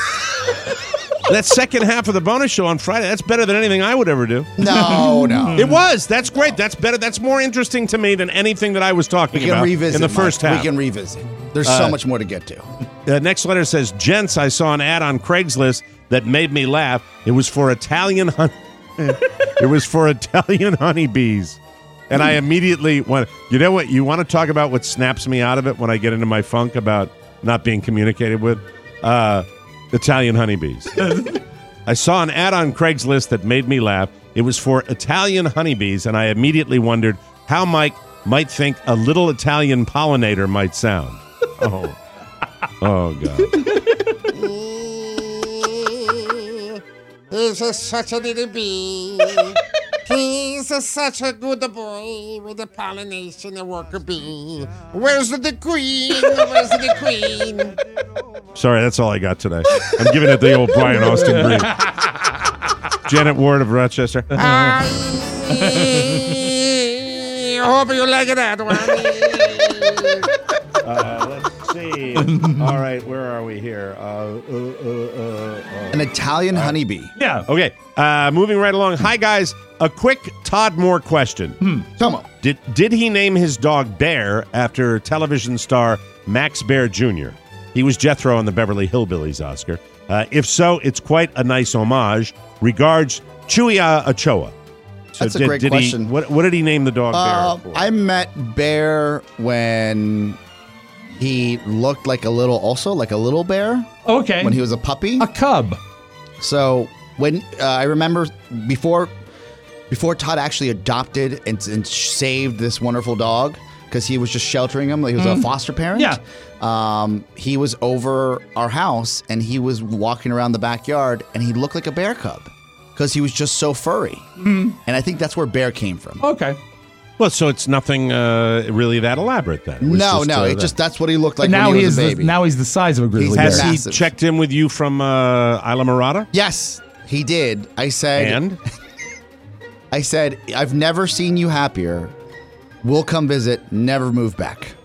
That second half of the bonus show on Friday, that's better than anything I would ever do. No, no. It was. That's great. That's better. That's more interesting to me than anything that I was talking We can about revisit in the Mike. first half. We can revisit. There's Uh, so much more to get to. The next letter says, "Gents, I saw an ad on Craigslist that made me laugh. It was for Italian hun- It was for Italian honeybees." And I immediately went, you know what? You want to talk about what snaps me out of it when I get into my funk about not being communicated with? Uh, Italian honeybees. I saw an ad on Craigslist that made me laugh. It was for Italian honeybees, and I immediately wondered how Mike might think a little Italian pollinator might sound. Oh. Oh, God. He's a, such a little bee. He's a, such a good boy with the pollination and worker bee. Where's the queen? Where's the queen? Sorry, that's all I got today. I'm giving it the old Brian Austin Green. Janet Ward of Rochester. I hope you like that one. Uh, let's see. All right, where are we here? Uh, uh, uh, uh, uh. An Italian honeybee. Yeah. Okay, uh, moving right along. Hi, guys. A quick Todd Moore question. Hmm. Come on. Did did he name his dog Bear after television star Max Bear Junior? He was Jethro on the Beverly Hillbillies, Oscar. Uh, if so, it's quite a nice homage. Regards, Chuya Ochoa. So That's a did, great did question. He, what, what did he name the dog Uh, Bear for? I met Bear when he looked like a little, also like a little bear. Okay. When he was a puppy. A cub. So when uh, I remember before, before Todd actually adopted and, and saved this wonderful dog because he was just sheltering him, like he was Mm. a foster parent. Yeah. Um, he was over our house and he was walking around the backyard and he looked like a bear cub because he was just so furry. Mm. And I think that's where Bear came from. Okay. Well, so it's nothing uh, really that elaborate then. It was No, just, no, uh, it that- just that's what he looked like now when he was he a is baby. the, now he's the size of a grizzly He's bear. Has he massive. checked in with you from uh, Isla Mirada? Yes. He did. I said. And? I said, I've never seen you happier. We'll come visit. Never move back.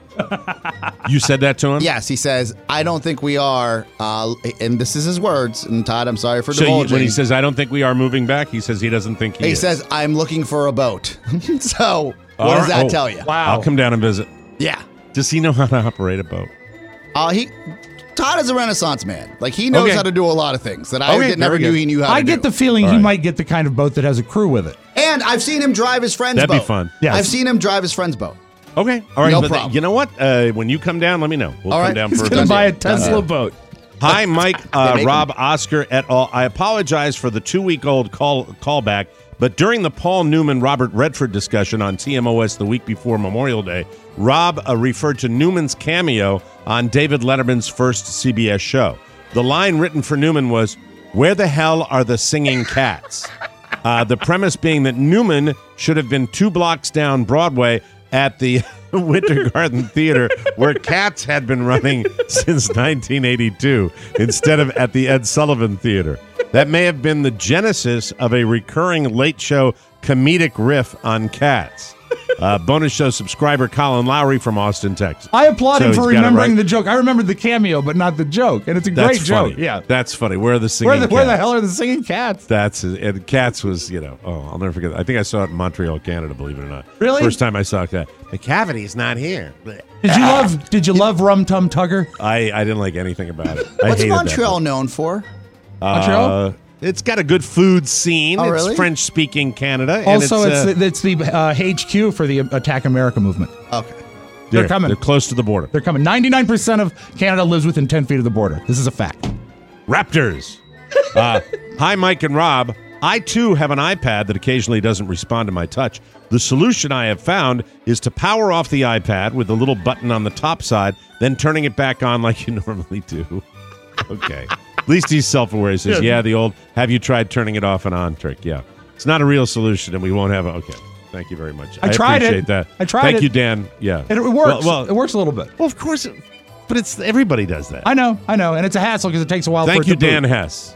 You said that to him? Yes, he says, I don't think we are, uh, and this is his words, and Todd, I'm sorry for so divulging. You, when he says, I don't think we are moving back, he says he doesn't think he, he is. says, I'm looking for a boat. So, what All does right. that oh, tell you? Wow. I'll come down and visit. Yeah. Does he know how to operate a boat? Uh, he, Todd is a Renaissance man. Like, he knows Okay. how to do a lot of things that I Okay, did, never very knew good. he knew how I to get do. the feeling All he right. might get the kind of boat that has a crew with it. And I've seen him drive his friend's That'd boat. be fun. Yes. I've seen him drive his friend's boat. Okay. All right. No but problem. The, you know what? Uh, when you come down, let me know. We'll All come right. down He's for a Gonna visit. buy a Done Tesla deal. boat. Hi, Mike, They uh, make Rob, Oscar, et al. I apologize for the two-week-old call callback, but during the Paul Newman Robert Redford discussion on T M O S the week before Memorial Day, Rob uh, referred to Newman's cameo on David Letterman's first C B S show. The line written for Newman was, "Where the hell are the singing cats?" Uh, the premise being that Newman should have been two blocks down Broadway at the Winter Garden Theater, where Cats had been running since nineteen eighty-two, instead of at the Ed Sullivan Theater. That may have been the genesis of a recurring late show comedic riff on Cats. Uh, bonus show subscriber Colin Lowry from Austin, Texas. I applaud So him he's for got it remembering right. the joke. I remembered the cameo, but not the joke, and it's a That's great funny. joke. Yeah. That's funny. Where are the singing Where the, cats? where the hell are the singing cats? That's and Cats was, you know, oh, I'll never forget. I think I saw it in Montreal, Canada, believe it or not. Really? First time I saw that. The cavity's not here. Did you love? Did you love Rum Tum Tugger? I, I didn't like anything about it. I What's hated Montreal known for? that. Montreal? Uh, it's got a good food scene. Oh, it's really? French-speaking Canada. And Also, it's, it's, uh, the, it's the uh, H Q for the Attack America movement. Okay. They're they're coming. They're close to the border. They're coming. ninety-nine percent of Canada lives within ten feet of the border. This is a fact. Raptors. Uh, hi, Mike and Rob. I, too, have an iPad that occasionally doesn't respond to my touch. The solution I have found is to power off the iPad with the little button on the top side, then turning it back on like you normally do. Okay. At least he's self-aware. He says, yeah, the old have you tried turning it off and on trick. Yeah. It's not a real solution, and we won't have a... Okay. Thank you very much. I tried it. appreciate that. I tried Thank it. you, Dan. Yeah. And it works. Well, well, it works a little bit. well, of course, it, but it's everybody does that. I know. I know. And it's a hassle because it takes a while Thank for you, it to boot. Dan Hess.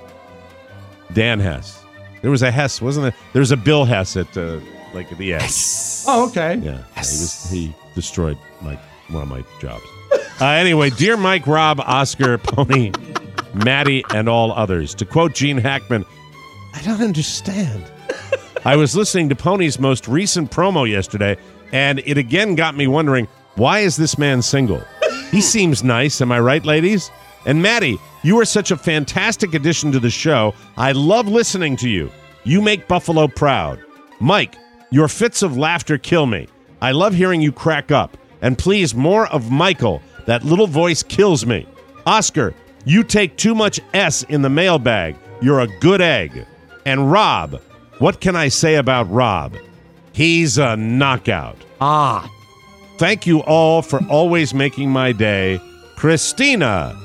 Dan Hess. There was a Hess, wasn't there? There was a Bill Hess at uh, like at the end. Oh, okay. Yeah, he was. He destroyed my one of my jobs. Uh, anyway, dear Mike, Rob, Oscar, Pony, Maddie, and all others. To quote Gene Hackman, I don't understand. I was listening to Pony's most recent promo yesterday, and it again got me wondering, why is this man single? He seems nice, am I right, ladies? And Maddie, you are such a fantastic addition to the show. I love listening to you. You make Buffalo proud. Mike, your fits of laughter kill me. I love hearing you crack up. And please, more of Michael. That little voice kills me. Oscar, you take too much S in the mailbag. You're a good egg. And Rob, what can I say about Rob? He's a knockout. Ah. Thank you all for always making my day. Christina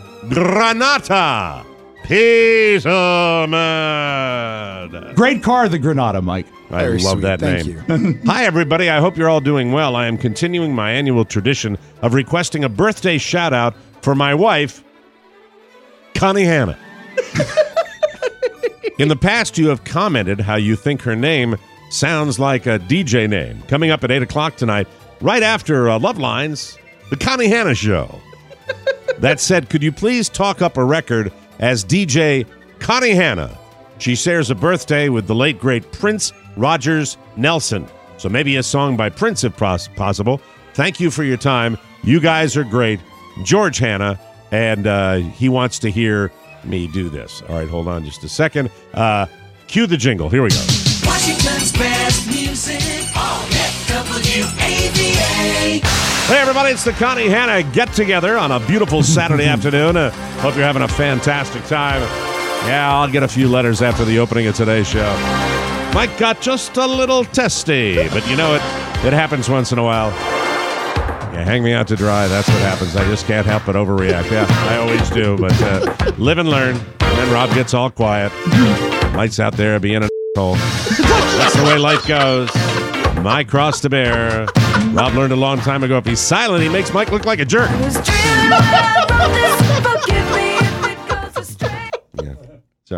Granata Peterman. Great car, the Granada, Mike. I Very love sweet. that Thank name. Hi, everybody. I hope you're all doing well. I am continuing my annual tradition of requesting a birthday shout out for my wife, Connie Hanna. In the past, you have commented how you think her name sounds like a D J name. Coming up at eight o'clock tonight, right after uh, Love Lines, the Connie Hanna Show. That said, could you please talk up a record as D J Connie Hanna? She shares a birthday with the late, great Prince Rogers Nelson. So maybe a song by Prince if pos- possible. Thank you for your time. You guys are great. George Hanna, and uh, he wants to hear me do this. All right, hold on just a second. Uh, cue the jingle. Here we go. Washington's best music on W A V A. Hey, everybody, it's the Connie Hanna get-together on a beautiful Saturday afternoon. Uh, hope you're having a fantastic time. Yeah, I'll get a few letters after the opening of today's show. Mike got just a little testy, but you know it. It happens once in a while. Yeah, hang me out to dry. That's what happens. I just can't help but overreact. Yeah, I always do, but uh, live and learn. And then Rob gets all quiet. Mike's out there being an asshole. That's the way life goes. My cross to bear. Rob learned a long time ago, if he's silent, he makes Mike look like a jerk. Yeah, sorry.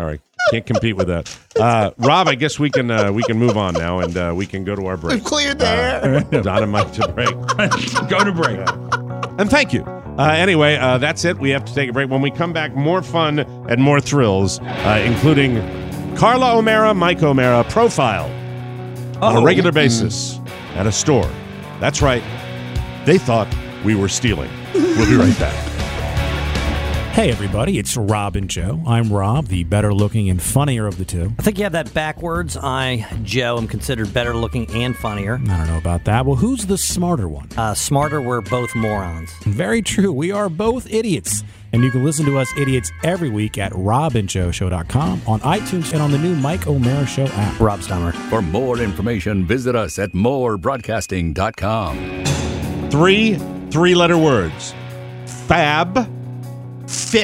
Can't compete with that. Uh, Rob, I guess we can uh, we can move on now, and uh, we can go to our break. We've cleared the air. Uh, Don and Mike to break. Go to break. And thank you. Uh, anyway, uh, that's it. We have to take a break. When we come back, more fun and more thrills, uh, including Carla O'Mara, Mike O'Mara profile on a regular basis at a store. That's right. They thought we were stealing. We'll be right back. Hey everybody, it's Rob and Joe. I'm Rob, the better looking and funnier of the two. I think you have that backwards. I, Joe, am considered better looking and funnier. I don't know about that. Well, who's the smarter one? Uh, smarter, we're both morons. Very true. We are both idiots. And you can listen to us idiots every week at rob and joe show dot com, on iTunes, and on the new Mike O'Mara Show app. Rob Stummer. For more information, visit us at more broadcasting dot com. Three three-letter words. Fab. Fit,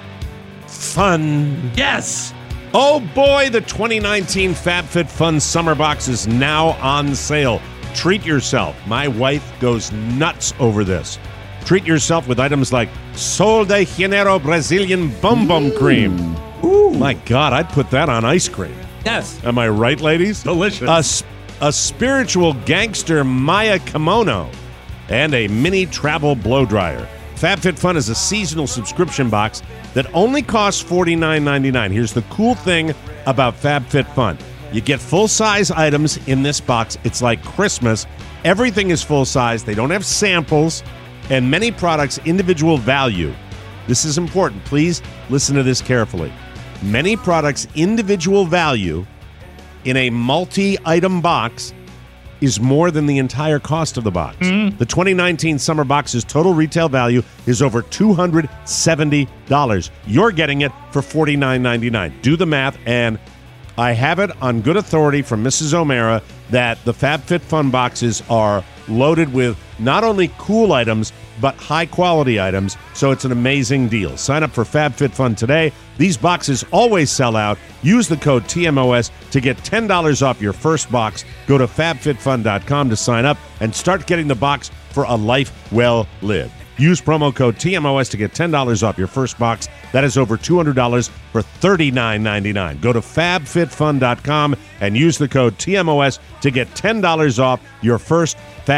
fun. Yes. Oh boy, the twenty nineteen FabFitFun Summer Box is now on sale. Treat yourself. My wife goes nuts over this. Treat yourself with items like Sol de Janeiro Brazilian Bum Bum Cream. Ooh. My God, I'd put that on ice cream. Yes. Am I right, ladies? Delicious. A, a spiritual gangster Maya kimono and a mini travel blow dryer. FabFitFun is a seasonal subscription box that only costs forty-nine ninety-nine. Here's the cool thing about FabFitFun. You get full-size items in this box. It's like Christmas. Everything is full-size. They don't have samples, and many products individual value. This is important. Please listen to this carefully. Many products individual value in a multi-item box is more than the entire cost of the box. Mm. The twenty nineteen Summer Box's total retail value is over two hundred seventy dollars. You're getting it for forty-nine ninety-nine. Do the math, and I have it on good authority from Missus O'Mara that the FabFitFun boxes are loaded with not only cool items, but high-quality items, so it's an amazing deal. Sign up for FabFitFun today. These boxes always sell out. Use the code T M O S to get ten dollars off your first box. Go to fab fit fun dot com to sign up and start getting the box for a life well lived. Use promo code T M O S to get ten dollars off your first box. That is over two hundred dollars for thirty-nine ninety-nine. Go to fab fit fun dot com and use the code T M O S to get ten dollars off your first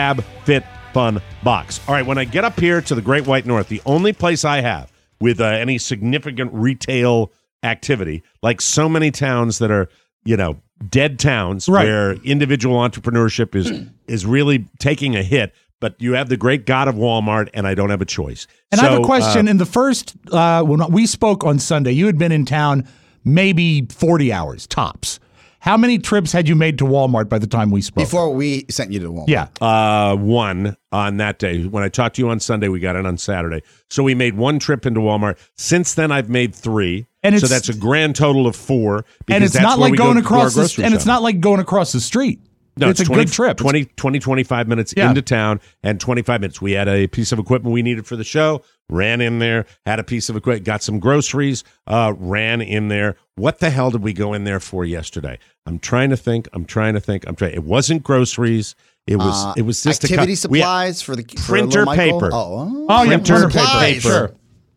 FabFitFun box. All right, when I get up here to the Great White North, the only place I have with uh, any significant retail activity, like so many towns that are, you know, dead towns, right, where individual entrepreneurship is is really taking a hit, but you have the great god of Walmart, and I don't have a choice. And so, I have a question. Uh, in the first, uh, when we spoke on Sunday, you had been in town maybe forty hours, tops. How many trips had you made to Walmart by the time we spoke? Before we sent you to Walmart. Yeah. Uh, one on that day. When I talked to you on Sunday, we got in on Saturday. So we made one trip into Walmart. Since then, I've made three. And so that's a grand total of four. And it's not like going across the, and it's not like going across the street. No, it's, it's a twenty, good trip. twenty, twenty, twenty-five minutes yeah. into town and twenty-five minutes. We had a piece of equipment we needed for the show, ran in there, had a piece of equipment, got some groceries, uh, ran in there. What the hell did we go in there for yesterday? I'm trying to think. I'm trying to think. I'm trying. It wasn't groceries. It was. Uh, it was just activity a, supplies for the for printer paper. Oh, oh yeah, printer paper. paper. Sure.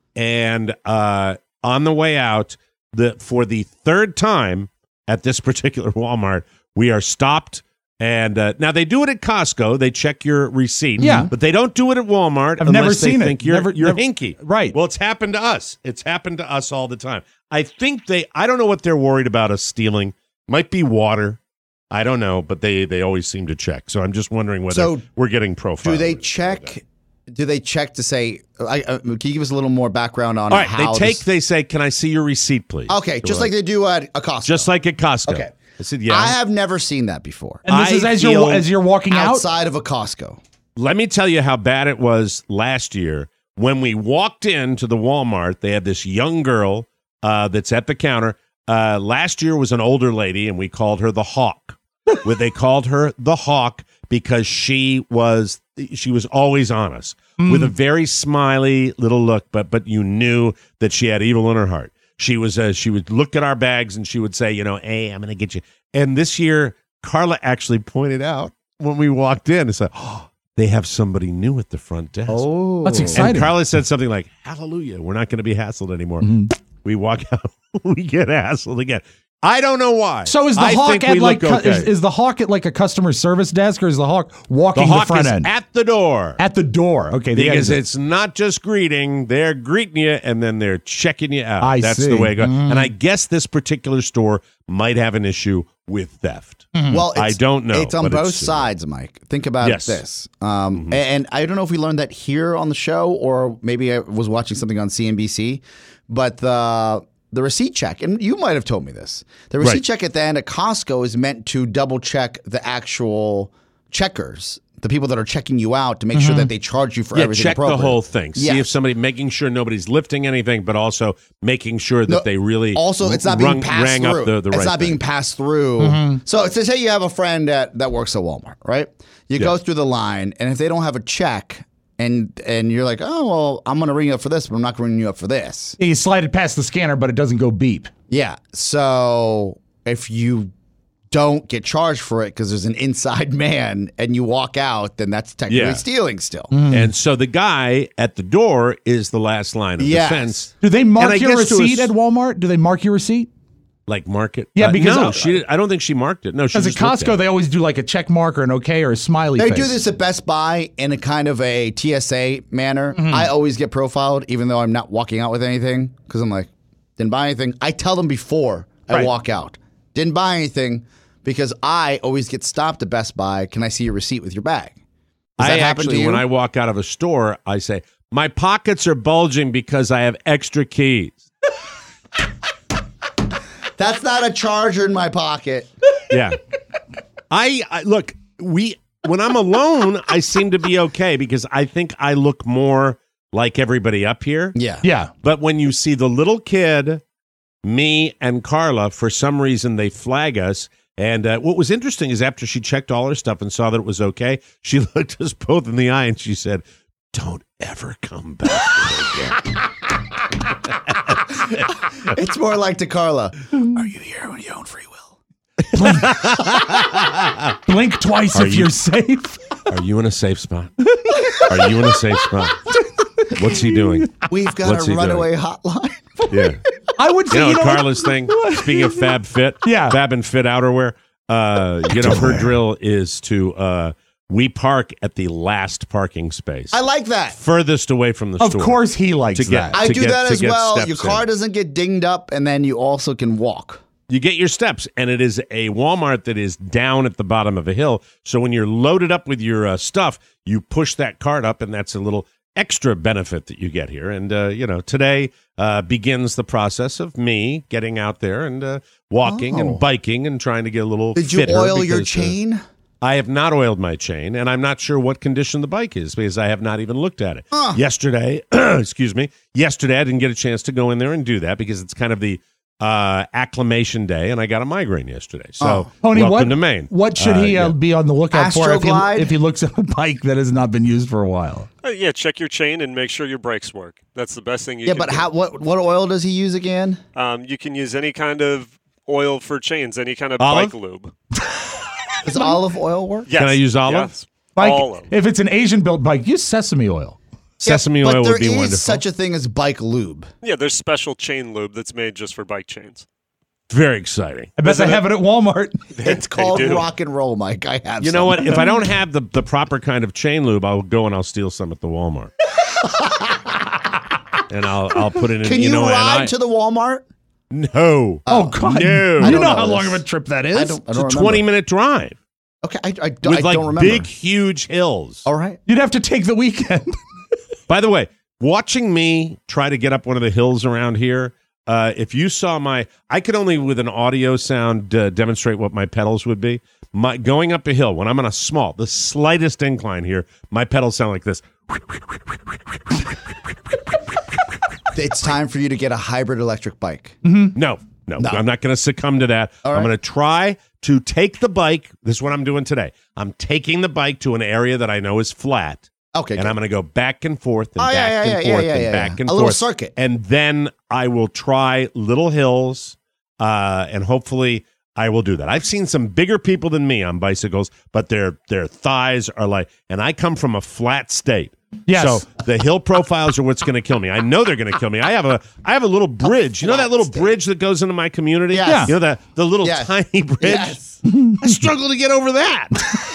And uh, on the way out, the for the third time at this particular Walmart, we are stopped. And uh, now they do it at Costco. They check your receipt. Yeah. But they don't do it at Walmart I've unless never they seen think it. you're, Never, you're never, hinky. Right. Well, it's happened to us. It's happened to us all the time. I think they, I don't know what they're worried about us stealing. Might be water. I don't know, but they, they always seem to check. So I'm just wondering whether so we're getting profiled. Do they check? Do they check to say, I, uh, can you give us a little more background on all right, how they take, this... they say, can I see your receipt, please? Okay, just like they do at a Costco. Just like at Costco. Okay. I said, yeah. I have never seen that before. And this I is as feel you're as you're walking out outside of a Costco. Let me tell you how bad it was last year when we walked into the Walmart. They had this young girl uh, that's at the counter. Uh, last year was an older lady, and we called her the Hawk. Where they called her the Hawk because she was she was always on us mm. with a very smiley little look, but but you knew that she had evil in her heart. She was uh, she would look at our bags and she would say, you know, hey, I'm going to get you. And this year, Carla actually pointed out when we walked in and said, oh, they have somebody new at the front desk. Oh, that's exciting. And Carla said something like, hallelujah, we're not going to be hassled anymore. Mm-hmm. we walk out, we get hassled again. I don't know why. So is the I Hawk think at we like look cu- okay. is, is the Hawk at like a customer service desk, or is the Hawk walking the the, Hawk front is end at the door? at the door? Okay, the Because exit. it's not just greeting; they're greeting you and then they're checking you out. I That's see. the way it goes. Mm. And I guess this particular store might have an issue with theft. Well, I it's, don't know. It's on but both it's- sides, Mike. Think about Yes. this. Um, and, and I don't know if we learned that here on the show, or maybe I was watching something on C N B C, but the the receipt check, and you might have told me this, the receipt Right. check at the end at Costco is meant to double check the actual checkers, the people that are checking you out, to make sure that they charge you for Yeah, everything check the appropriate. whole thing. See Yes. if somebody making sure nobody's lifting anything, but also making sure that No, they really also it's not rung- being passed rang through. up the, the it's right not thing. being passed through. Mm-hmm. So to say you have a friend that, that works at Walmart, right? You go Yes. through the line, and if they don't have a check, and and you're like, oh well, I'm going to ring you up for this, but I'm not going to ring you up for this. Yeah, you slide it past the scanner, but it doesn't go beep. Yeah. So if you don't get charged for it because there's an inside man and you walk out, then that's technically Yeah. stealing still. And so the guy at the door is the last line of Yes. defense. Do they And mark I your guess to a receipt s- at Walmart? Do they mark your receipt? Like mark it? Yeah, Uh, because no, I- she. Did, I don't think she marked it. No, she Because at just looked Costco, at they it. always do like a check mark or an okay or a smiley They face. do this at Best Buy in a kind of a T S A manner. Mm-hmm. I always get profiled, even though I'm not walking out with anything, because I'm like, didn't buy anything. I tell them before I Right. walk out. Didn't buy anything, because I always get stopped at Best Buy. Can I see your receipt with your bag? Does I that happen actually, to you? when I walk out of a store, I say my pockets are bulging because I have extra keys. That's not a charger in my pocket. Yeah. I, I look, we when I'm alone, I seem to be okay because I think I look more like everybody up here. Yeah. Yeah. But when you see the little kid, me and Carla, for some reason they flag us. And uh, what was interesting is after she checked all her stuff and saw that it was okay, she looked us both in the eye and she said, "Don't ever come back here again." It's more like to Carla. Are you here on your own free will? Blink, Blink twice Are if you- you're safe. Are you in a safe spot? Are you in a safe spot? What's he doing? We've got What's a he runaway hotline. Yeah. I would You say, know, you know what? Carla's thing, speaking of Fab Fit, Yeah. Fab and Fit outerwear, uh, you know, her drill is to, uh, we park at the last parking space. I like that. Furthest away from the Of store. course he likes To get- that. I to do get- that to as get well. steps Your car in. doesn't get dinged up, and then you also can walk. You get your steps, and it is a Walmart that is down at the bottom of a hill. So when you're loaded up with your uh, stuff, you push that cart up, and that's a little extra benefit that you get here. And, uh, you know, today uh, begins the process of me getting out there and uh, walking Oh. and biking and trying to get a little Did you fitter oil your because, uh, chain? I have not oiled my chain, and I'm not sure what condition the bike is because I have not even looked at it. Huh. Yesterday, excuse me, yesterday I didn't get a chance to go in there and do that because it's kind of the uh, acclimation day, and I got a migraine yesterday. So, Oh. Tony, welcome what, to Maine. what should he Uh, uh, yeah. be on the lookout for if he, Astroglide? if he looks at a bike that has not been used for a while? Uh, yeah, check your chain and make sure your brakes work. That's the best thing you Yeah, can but do. how? What what oil does he use again? Um, you can use any kind of oil for chains, any kind of Olive? bike lube. Does olive oil work? Yes. Can I use olive? Yes. Bike, All of them. if it's an Asian built bike, use sesame oil. Sesame Yeah, but oil there would be is wonderful. such a thing as bike lube. Yeah, there's special chain lube that's made just for bike chains. Very exciting. I bet they have it at Walmart. It's called do. rock and roll, Mike. I have. You know some. what? If I don't have the, the proper kind of chain lube, I'll go and I'll steal some at the Walmart. and I'll I'll put it in. Can you, know, and ride I- to the Walmart? No. Oh, God. No. You I know, don't how know long this. of a trip that is? I don't. I It's don't a remember. twenty minute drive Okay, I, I, don't- with I like don't remember. big, huge hills. All right. You'd have to take the weekend. By the way, watching me try to get up one of the hills around here, uh, if you saw my, I could only with an audio sound uh, demonstrate what my pedals would be. My going up a hill when I'm on a small, the slightest incline here, my pedals sound like this. It's time for you to get a hybrid electric bike. No, no, No. I'm not going to succumb to that. All I'm right. going to try to take the bike. This is what I'm doing today. I'm taking the bike to an area that I know is flat. Okay. And good. I'm going to go back and forth and Oh, yeah, back yeah, and yeah, forth yeah, and yeah, back yeah. and A little forth. circuit. And then I will try little hills, uh, and hopefully I will do that. I've seen some bigger people than me on bicycles, but their their thighs are like, and I come from a flat state. Yes. So the hill profiles are what's going to kill me. I know they're going to kill me. I have a I have a little bridge. You know that little bridge that goes into my community? Yes. Yeah. You know that the little Yes. tiny bridge? Yes. I struggle to get over that.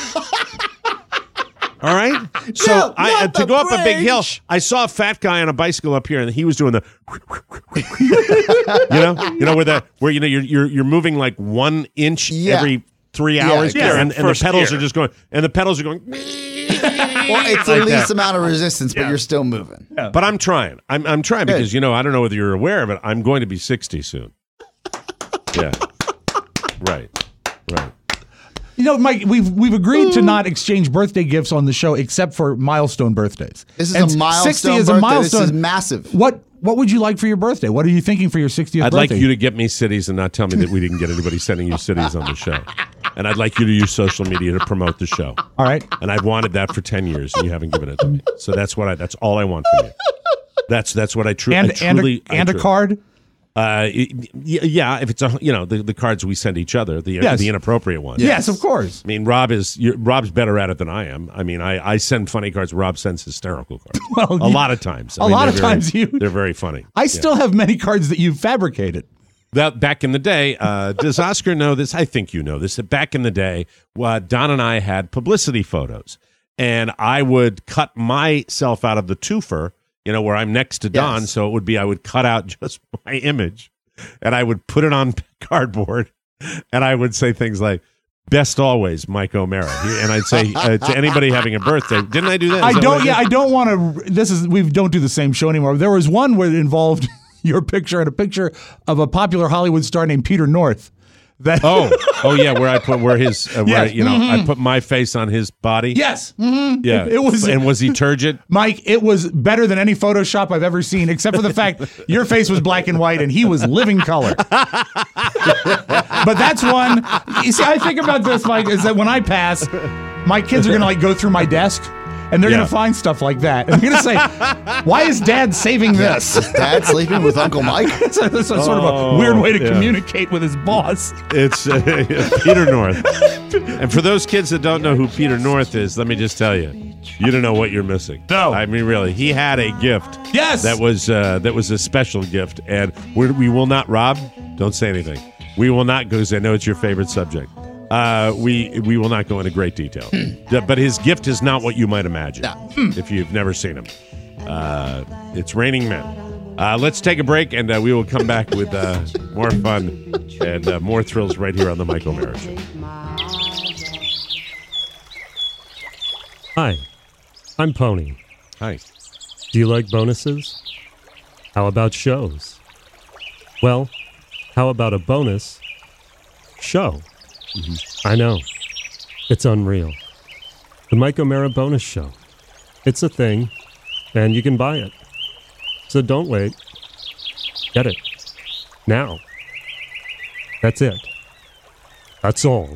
All right. So No, I not uh, to the go up a big hill, bridge. I saw a fat guy on a bicycle up here, and he was doing the, you know, you know where the where you know you're you're you're moving like one inch Yeah. every three Yeah, hours, yeah. and, and the First pedals gear. are just going, and the pedals are going. Well, it's the Like least that. amount of resistance, but Yeah. you're still moving. But I'm trying. I'm I'm trying Good. because you know I don't know whether you're aware of it. I'm going to be sixty soon. Yeah. Right. Right. You know, Mike, we've we've agreed to not exchange birthday gifts on the show except for milestone birthdays. This is And a milestone sixty is a birthday. milestone. This is massive. What what would you like for your birthday? What are you thinking for your sixtieth I'd birthday? like you to get me cities and not tell me that we didn't get anybody sending you cities on the show. And I'd like you to use social media to promote the show. All right. And I've wanted that for ten years, and you haven't given it to me. So that's what I. That's all I want from you. That's that's what I, tru- and I truly and a, and I a tru- card. Uh, y- y- yeah, if it's a you know the, the cards we send each other, the Yes. the inappropriate ones. Yes, of course. I mean, Rob is you're, Rob's better at it than I am. I mean, I, I send funny cards. Rob sends hysterical cards. Well, a you- lot of times. I a mean, lot they're of very- times you- they're very funny. I Yeah. still have many cards that you've fabricated. That back in the day, uh, does Oscar know this? I think you know this. That back in the day, uh, Don and I had publicity photos, and I would cut myself out of the twofer, you know, where I'm next to Don. Yes. So it would be I would cut out just my image, and I would put it on cardboard, and I would say things like, "Best always, Mike O'Mara," and I'd say uh, to anybody having a birthday. Didn't I do that? Is I that what don't. did? Yeah, I don't want to. This is we don't do the same show anymore. There was one where it involved your picture and a picture of a popular Hollywood star named Peter North. That Oh, oh yeah, where I put where his uh, where Yes. you know I Mhm. put my face on his body. yes, mhm. Yeah, It, it was. and was he turgid? Mike, it was better than any Photoshop I've ever seen, except for the fact your face was black and white and he was living color. But that's one. You see, I think about this, Mike, is that when I pass, my kids are going to like go through my desk and they're Yeah. going to find stuff like that. And they're going to say, why is Dad saving this? Is Dad sleeping with Uncle Mike? It's a, it's a sort of a Oh, weird way to yeah. communicate with his boss. It's uh, Peter North. And for those kids that don't know who Peter North is, let me just tell you, you don't know what you're missing. No. I mean, really, he had a gift. Yes. That was uh, that was a special gift, and we're, we will not. Rob, don't say anything. We will not go. Because I know it's your favorite subject. Uh, we we will not go into great detail. Yeah, but his gift is not what you might imagine if you've never seen him. Uh, it's Raining Men. Uh, let's take a break, and uh, we will come back with uh, more fun and uh, more thrills right here on the Mike O'Mara Show. Hi, I'm Pony. Hi. Do you like bonuses? How about shows? Well, how about a bonus show? I know. It's unreal. The Mike O'Mara Bonus Show. It's a thing, and you can buy it. So don't wait. Get it. Now. That's it. That's all.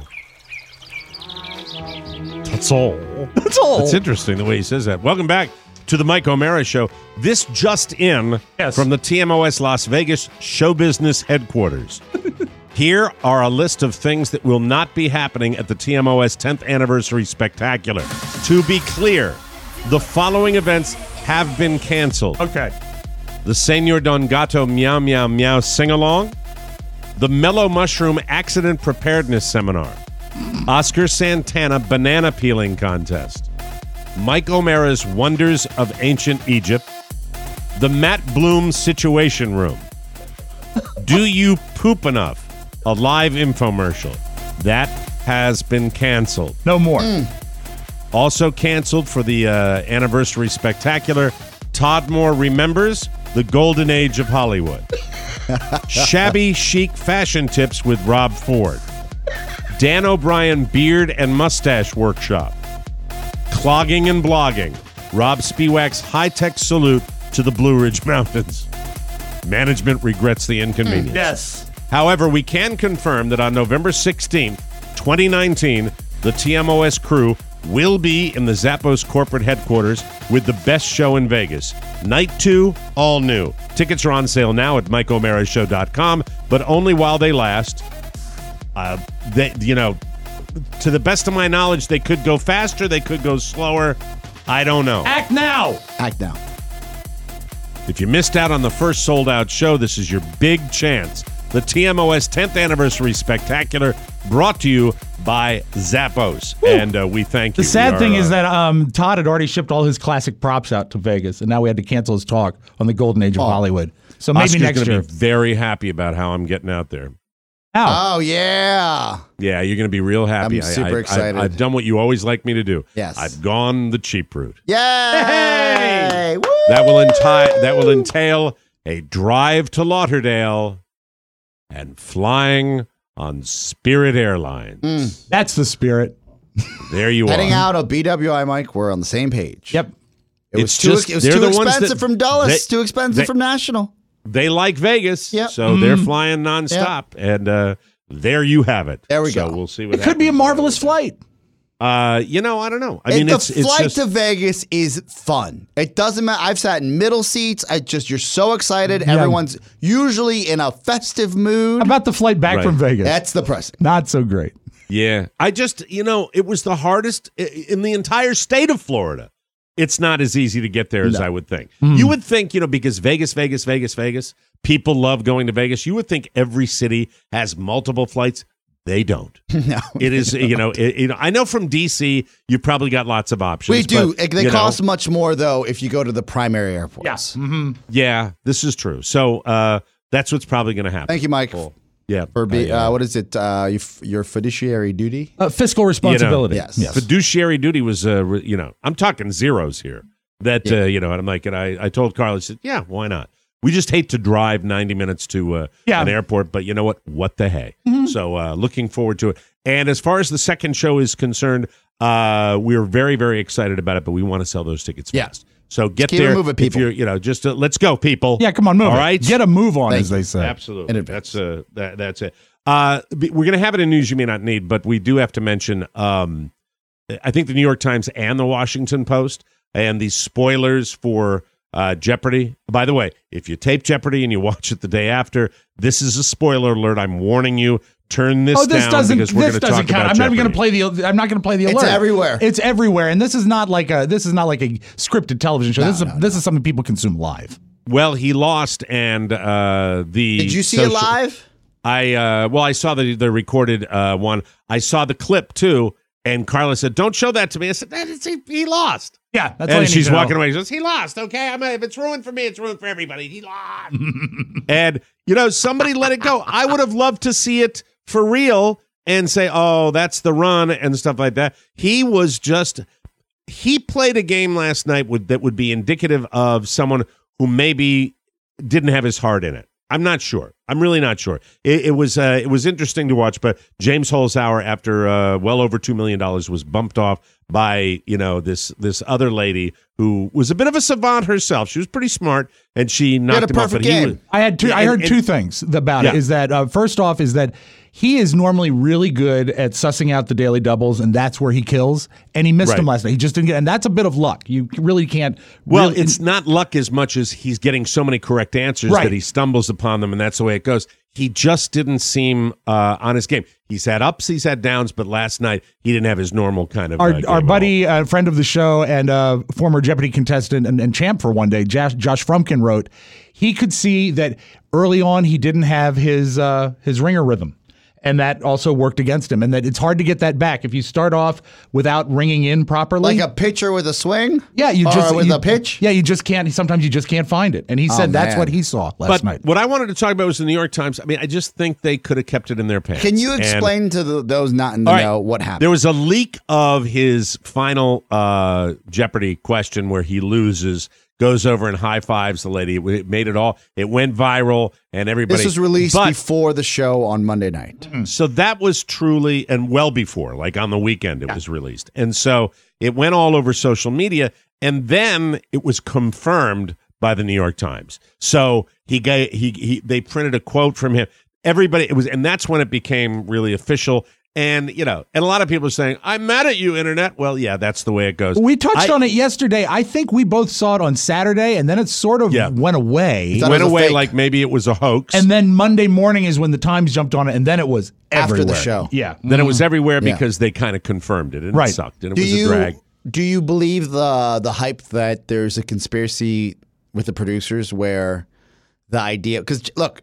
That's all. That's all. It's interesting the way he says that. Welcome back to the Mike O'Mara Show. This just in Yes. from the T M O S Las Vegas show business headquarters. Here are a list of things that will not be happening at the T M O S tenth Anniversary Spectacular. To be clear, the following events have been canceled. Okay. The Senor Don Gato Meow Meow Meow Sing-Along, the Mellow Mushroom Accident Preparedness Seminar, Oscar Santana Banana Peeling Contest, Mike O'Mara's Wonders of Ancient Egypt, the Matt Bloom Situation Room, Do You Poop Enough? A live infomercial. That has been canceled. No more. Also canceled for the uh, Anniversary Spectacular, Todd Moore Remembers the Golden Age of Hollywood. Shabby Chic Fashion Tips with Rob Ford. Dan O'Brien Beard and Mustache Workshop. Clogging and Blogging. Rob Spiewak's high-tech salute to the Blue Ridge Mountains. Management regrets the inconvenience. Yes. However, we can confirm that on November sixteenth, twenty nineteen, the T M O S crew will be in the Zappos corporate headquarters with the best show in Vegas. Night two, all new. Tickets are on sale now at Mike O'Mara Show dot com, but only while they last. Uh, they, you know, to the best of my knowledge, they could go faster, they could go slower. I don't know. Act now. Act now. If you missed out on the first sold-out show, this is your big chance. The T M O S tenth Anniversary Spectacular, brought to you by Zappos. Woo. And uh, we thank you. The sad we are, thing is uh, that um, Todd had already shipped all his classic props out to Vegas, and now we had to cancel his talk on the golden age of Oh. Hollywood. So maybe Oscar's next gonna year. be very happy about how I'm getting out there. How? Oh, yeah. Yeah, you're going to be real happy. I'm super I, I, excited. I, I've done what you always like me to do. Yes. I've gone the cheap route. Yay! Hey! Woo! That will enti- That will entail a drive to Lauderdale and flying on Spirit Airlines. Mm. That's the spirit. There you Heading are. out of B W I, Mike. We're on the same page. Yep. It was It's too, just- it was they're too the ones expensive that- from Dulles, they- too expensive they- from National. They like Vegas, Yep. so they're flying nonstop. And uh, there you have it. There we so go. We'll see what It could be a happens. marvelous flight. Uh, you know, I don't know. I And mean, the it's, it's flight just, to Vegas is fun. It doesn't matter. I've sat in middle seats. I just you're so excited. Yeah. Everyone's usually in a festive mood. How about the flight back Right. from Vegas? That's depressing. Not so great. yeah. I just, you know, it was the hardest i- in the entire state of Florida. It's not as easy to get there as I would think. Mm. You would think, you know, because Vegas, Vegas, Vegas, Vegas, people love going to Vegas. You would think every city has multiple flights. They don't. No. It is, you know, it, you know, I know from D C, you've probably got lots of options. We do. but, They you know, cost much more though if you go to the primary airports. Yes. Mm-hmm. Yeah, this is true. So uh, that's what's probably going to happen. Thank you, Mike, Yeah. for be, I, uh, uh, what is it? Uh, your, your fiduciary duty. Uh, fiscal responsibility. You know, Yes. yes. Fiduciary duty was, uh, re- you know, I'm talking zeros here. That, uh, you know, and I'm like, and I, I told Carl, I said, yeah, why not? We just hate to drive ninety minutes to uh, Yeah. an airport, but you know what? What the hey? Mm-hmm. So uh, looking forward to it. And as far as the second show is concerned, uh, we're very, very excited about it, but we want to sell those tickets Yeah. fast. So get keep it there. moving, If people. you're, you know, just uh, let's go, people. Yeah, come on, move All it. right? Get a move on, Thank as they say. Absolutely. In advance. That's uh, that, that's it. Uh, b- we're going to have it in news you may not need, but we do have to mention. Um, I think the New York Times and the Washington Post and these spoilers for uh, Jeopardy. By the way, if you tape Jeopardy and you watch it the day after, this is a spoiler alert. I'm warning you. Turn this, Oh, this down doesn't. because we're This going to doesn't talk count. about I'm not even going to Jeopardy. play the. I'm not going to play the alert. It's everywhere. It's everywhere, and this is not like a. This is not like a scripted television show. No, this is no, a, this is something people consume live. Well, he lost, and uh, the Did you see social- it live? I uh, well, I saw the the recorded uh, one. I saw the clip too, and Carla said, "Don't show that to me." I said, "That is he, he lost." Yeah, that's all And you need she's to know. walking away. She goes, "He lost. Okay, I'm, if it's ruined for me, it's ruined for everybody. He lost." And you know, somebody let it go. I would have loved to see it for real and say, "Oh, that's the run" and stuff like that. He was just he played a game last night with, that would be indicative of someone who maybe didn't have his heart in it. I'm not sure. I'm really not sure. It, it was uh, it was interesting to watch, but James Holzhauer, after uh, well over two million dollars, was bumped off by you know this this other lady who was a bit of a savant herself. She was pretty smart, and she knocked a him off. perfect But he game. was- I had two. Yeah, I heard and- two and- things about it. Yeah. Is that uh, first off is that he is normally really good at sussing out the daily doubles, and that's where he kills. And he missed Right. him last night. He just didn't get, and that's a bit of luck. You really can't. Well, really, it's not luck as much as he's getting so many correct answers Right. that he stumbles upon them, and that's the way it goes. He just didn't seem uh, on his game. He's had ups, he's had downs, but last night he didn't have his normal kind of. our uh, game our at all. buddy, uh, friend of the show, and uh, former Jeopardy contestant and, and champ for one day, Josh, Josh Frumkin wrote, he could see that early on he didn't have his uh, his ringer rhythm. And that also worked against him, and that it's hard to get that back if you start off without ringing in properly. Like a pitcher with a swing? yeah, you Or just with you- a pitch? Yeah, you just can't. Sometimes you just can't find it. And he Oh, said that's man. what he saw last But night. what I wanted to talk about was the New York Times. I mean, I just think they could have kept it in their pants. Can you And- explain to the, those not in the All right. know what happened? There was a leak of his final uh, Jeopardy question where he loses, goes over and high fives the lady. It made it all. It went viral, and everybody. This was released But- before the show on Monday night. So that was truly, and well before, like on the weekend, it was released. And so it went all over social media, and then it was confirmed by the New York Times. So he gave, he, he they printed a quote from him. Everybody, it was, and that's when it became really official. And, you know, and a lot of people are saying, I'm mad at you, Internet. Well, yeah, that's the way it goes. We touched I- on it yesterday. I think we both saw it on Saturday, and then it sort of Yeah. went away. It went away like maybe it was a hoax. And then Monday morning is when the Times jumped on it, and then it was After the everywhere. show. Yeah. Then it was everywhere Yeah. because they kind of confirmed it, and Right. it sucked, and it Do was you a drag. do you believe the the hype that there's a conspiracy with the producers where the idea? Because look,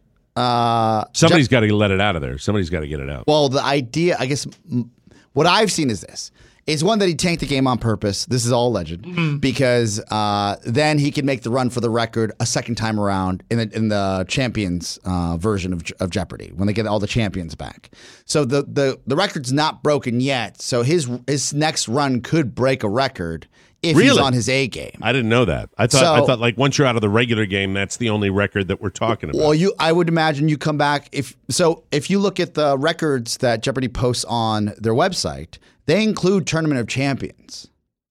uh, Somebody's Jeff- got to let it out of there. Somebody's got to get it out. Well, the idea, I guess, m- what I've seen is this. Is one that he tanked the game on purpose. This is all alleged because uh, then he can make the run for the record a second time around in the in the champions uh, version of, of Jeopardy when they get all the champions back. So the the the record's not broken yet. So his his next run could break a record if he's Really? on his A game. I didn't know that. I thought I So- thought like once you're out of the regular game, that's the only record that we're talking about. Well, you, I would imagine you come back if so. If you look at the records that Jeopardy posts on their website, they include Tournament of Champions.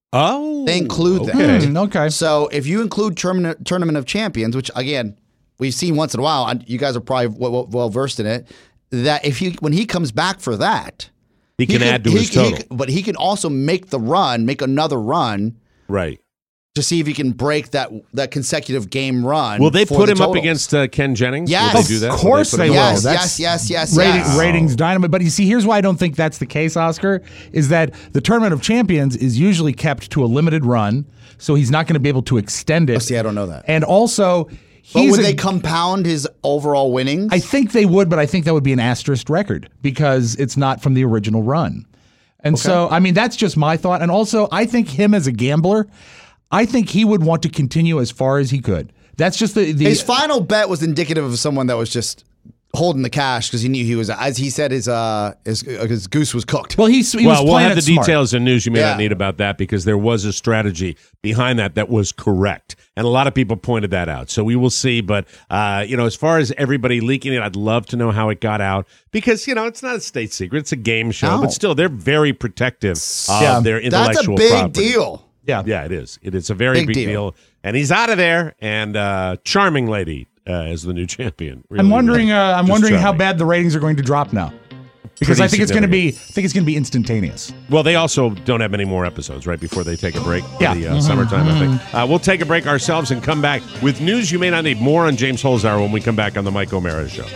Oh, they include that. okay. Mm, okay. So if you include Tournament Tournament of Champions, which again we've seen once in a while, and you guys are probably well, well versed in it, that if he when he comes back for that, He can add to he- his he- total. but he can also make the run, make another run, right, to see if he can break that that consecutive game run. Will they for put the him up totals. against uh, Ken Jennings? Yes. Will they do that? Of Will course put they him will. up? Yes, That's yes, yes, yes, rating, yes. ratings dynamite. But you see, here's why I don't think that's the case, Oscar, is that the Tournament of Champions is usually kept to a limited run, so he's not going to be able to extend it. Oh, see, I don't know that. And also, But he's would a- they compound his overall winnings? I think they would, but I think that would be an asterisk record because it's not from the original run. And so, I mean, that's just my thought. And also, I think him as a gambler, I think he would want to continue as far as he could. That's just the, the His final bet was indicative of someone that was just holding the cash because he knew he was, as he said, his uh his, uh, his goose was cooked. well, he's, he well, was we'll playing have the it smart. details and news you may Yeah. not need about that because there was a strategy behind that that was correct. And a lot of people pointed that out. So we will see. But, uh, you know, as far as everybody leaking it, I'd love to know how it got out because, you know, it's not a state secret. It's a game show. No. But still, they're very protective of Yeah. their That's a intellectual big property. deal. Yeah. Yeah, it is. It is a very Big big, deal. deal. And he's out of there. And uh, charming lady uh, as the new champion. Really, I'm wondering. really. Uh, I'm Just wondering how charming. bad the ratings are going to drop now, because Pretty I think it's going to be. I think it's going to be instantaneous. Well, they also don't have many more episodes right before they take a break for Yeah. the uh, Mhm. summertime, I think. Uh, we'll take a break ourselves and come back with news you may not need. More on James Holzhauer when we come back on the Mike O'Mara Show.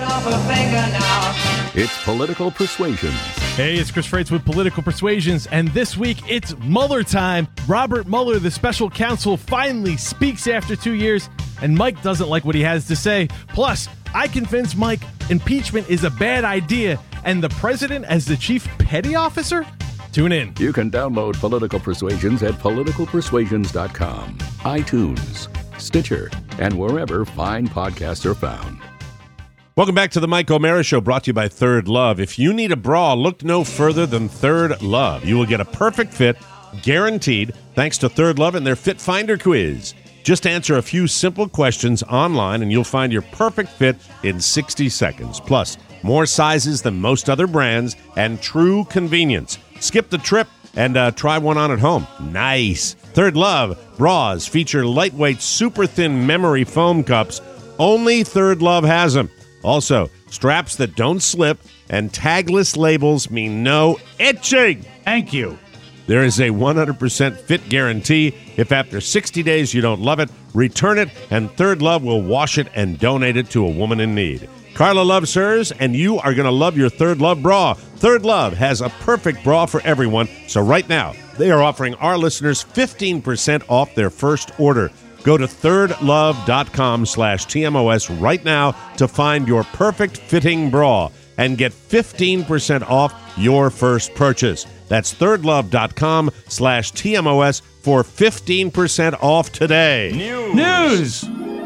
It's Political Persuasions. Hey, it's Chris Freitz with Political Persuasions, and this week it's Mueller time. Robert Mueller, the special counsel, finally speaks after two years, and Mike doesn't like what he has to say. Plus, I convinced Mike impeachment is a bad idea, and the president as the chief petty officer? Tune in. You can download Political Persuasions at political persuasions dot com, iTunes, Stitcher, and wherever fine podcasts are found. Welcome back to the Mike O'Mara Show, brought to you by Third Love. If you need a bra, look no further than Third Love. You will get a perfect fit, guaranteed, thanks to Third Love and their Fit Finder quiz. Just answer a few simple questions online, and you'll find your perfect fit in sixty seconds. Plus, more sizes than most other brands and true convenience. Skip the trip and uh, try one on at home. Nice. Third Love bras feature lightweight, super thin memory foam cups. Only Third Love has them. Also, straps that don't slip and tagless labels mean no itching. Thank you. There is a one hundred percent fit guarantee. If after sixty days you don't love it, return it, and Third Love will wash it and donate it to a woman in need. Carla loves hers, and you are going to love your Third Love bra. Third Love has a perfect bra for everyone, so right now they are offering our listeners fifteen percent off their first order. Go to thirdlove.com slash TMOS right now to find your perfect fitting bra and get fifteen percent off your first purchase. That's thirdlove.com slash TMOS for fifteen percent off today. News.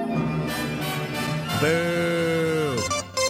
Boo.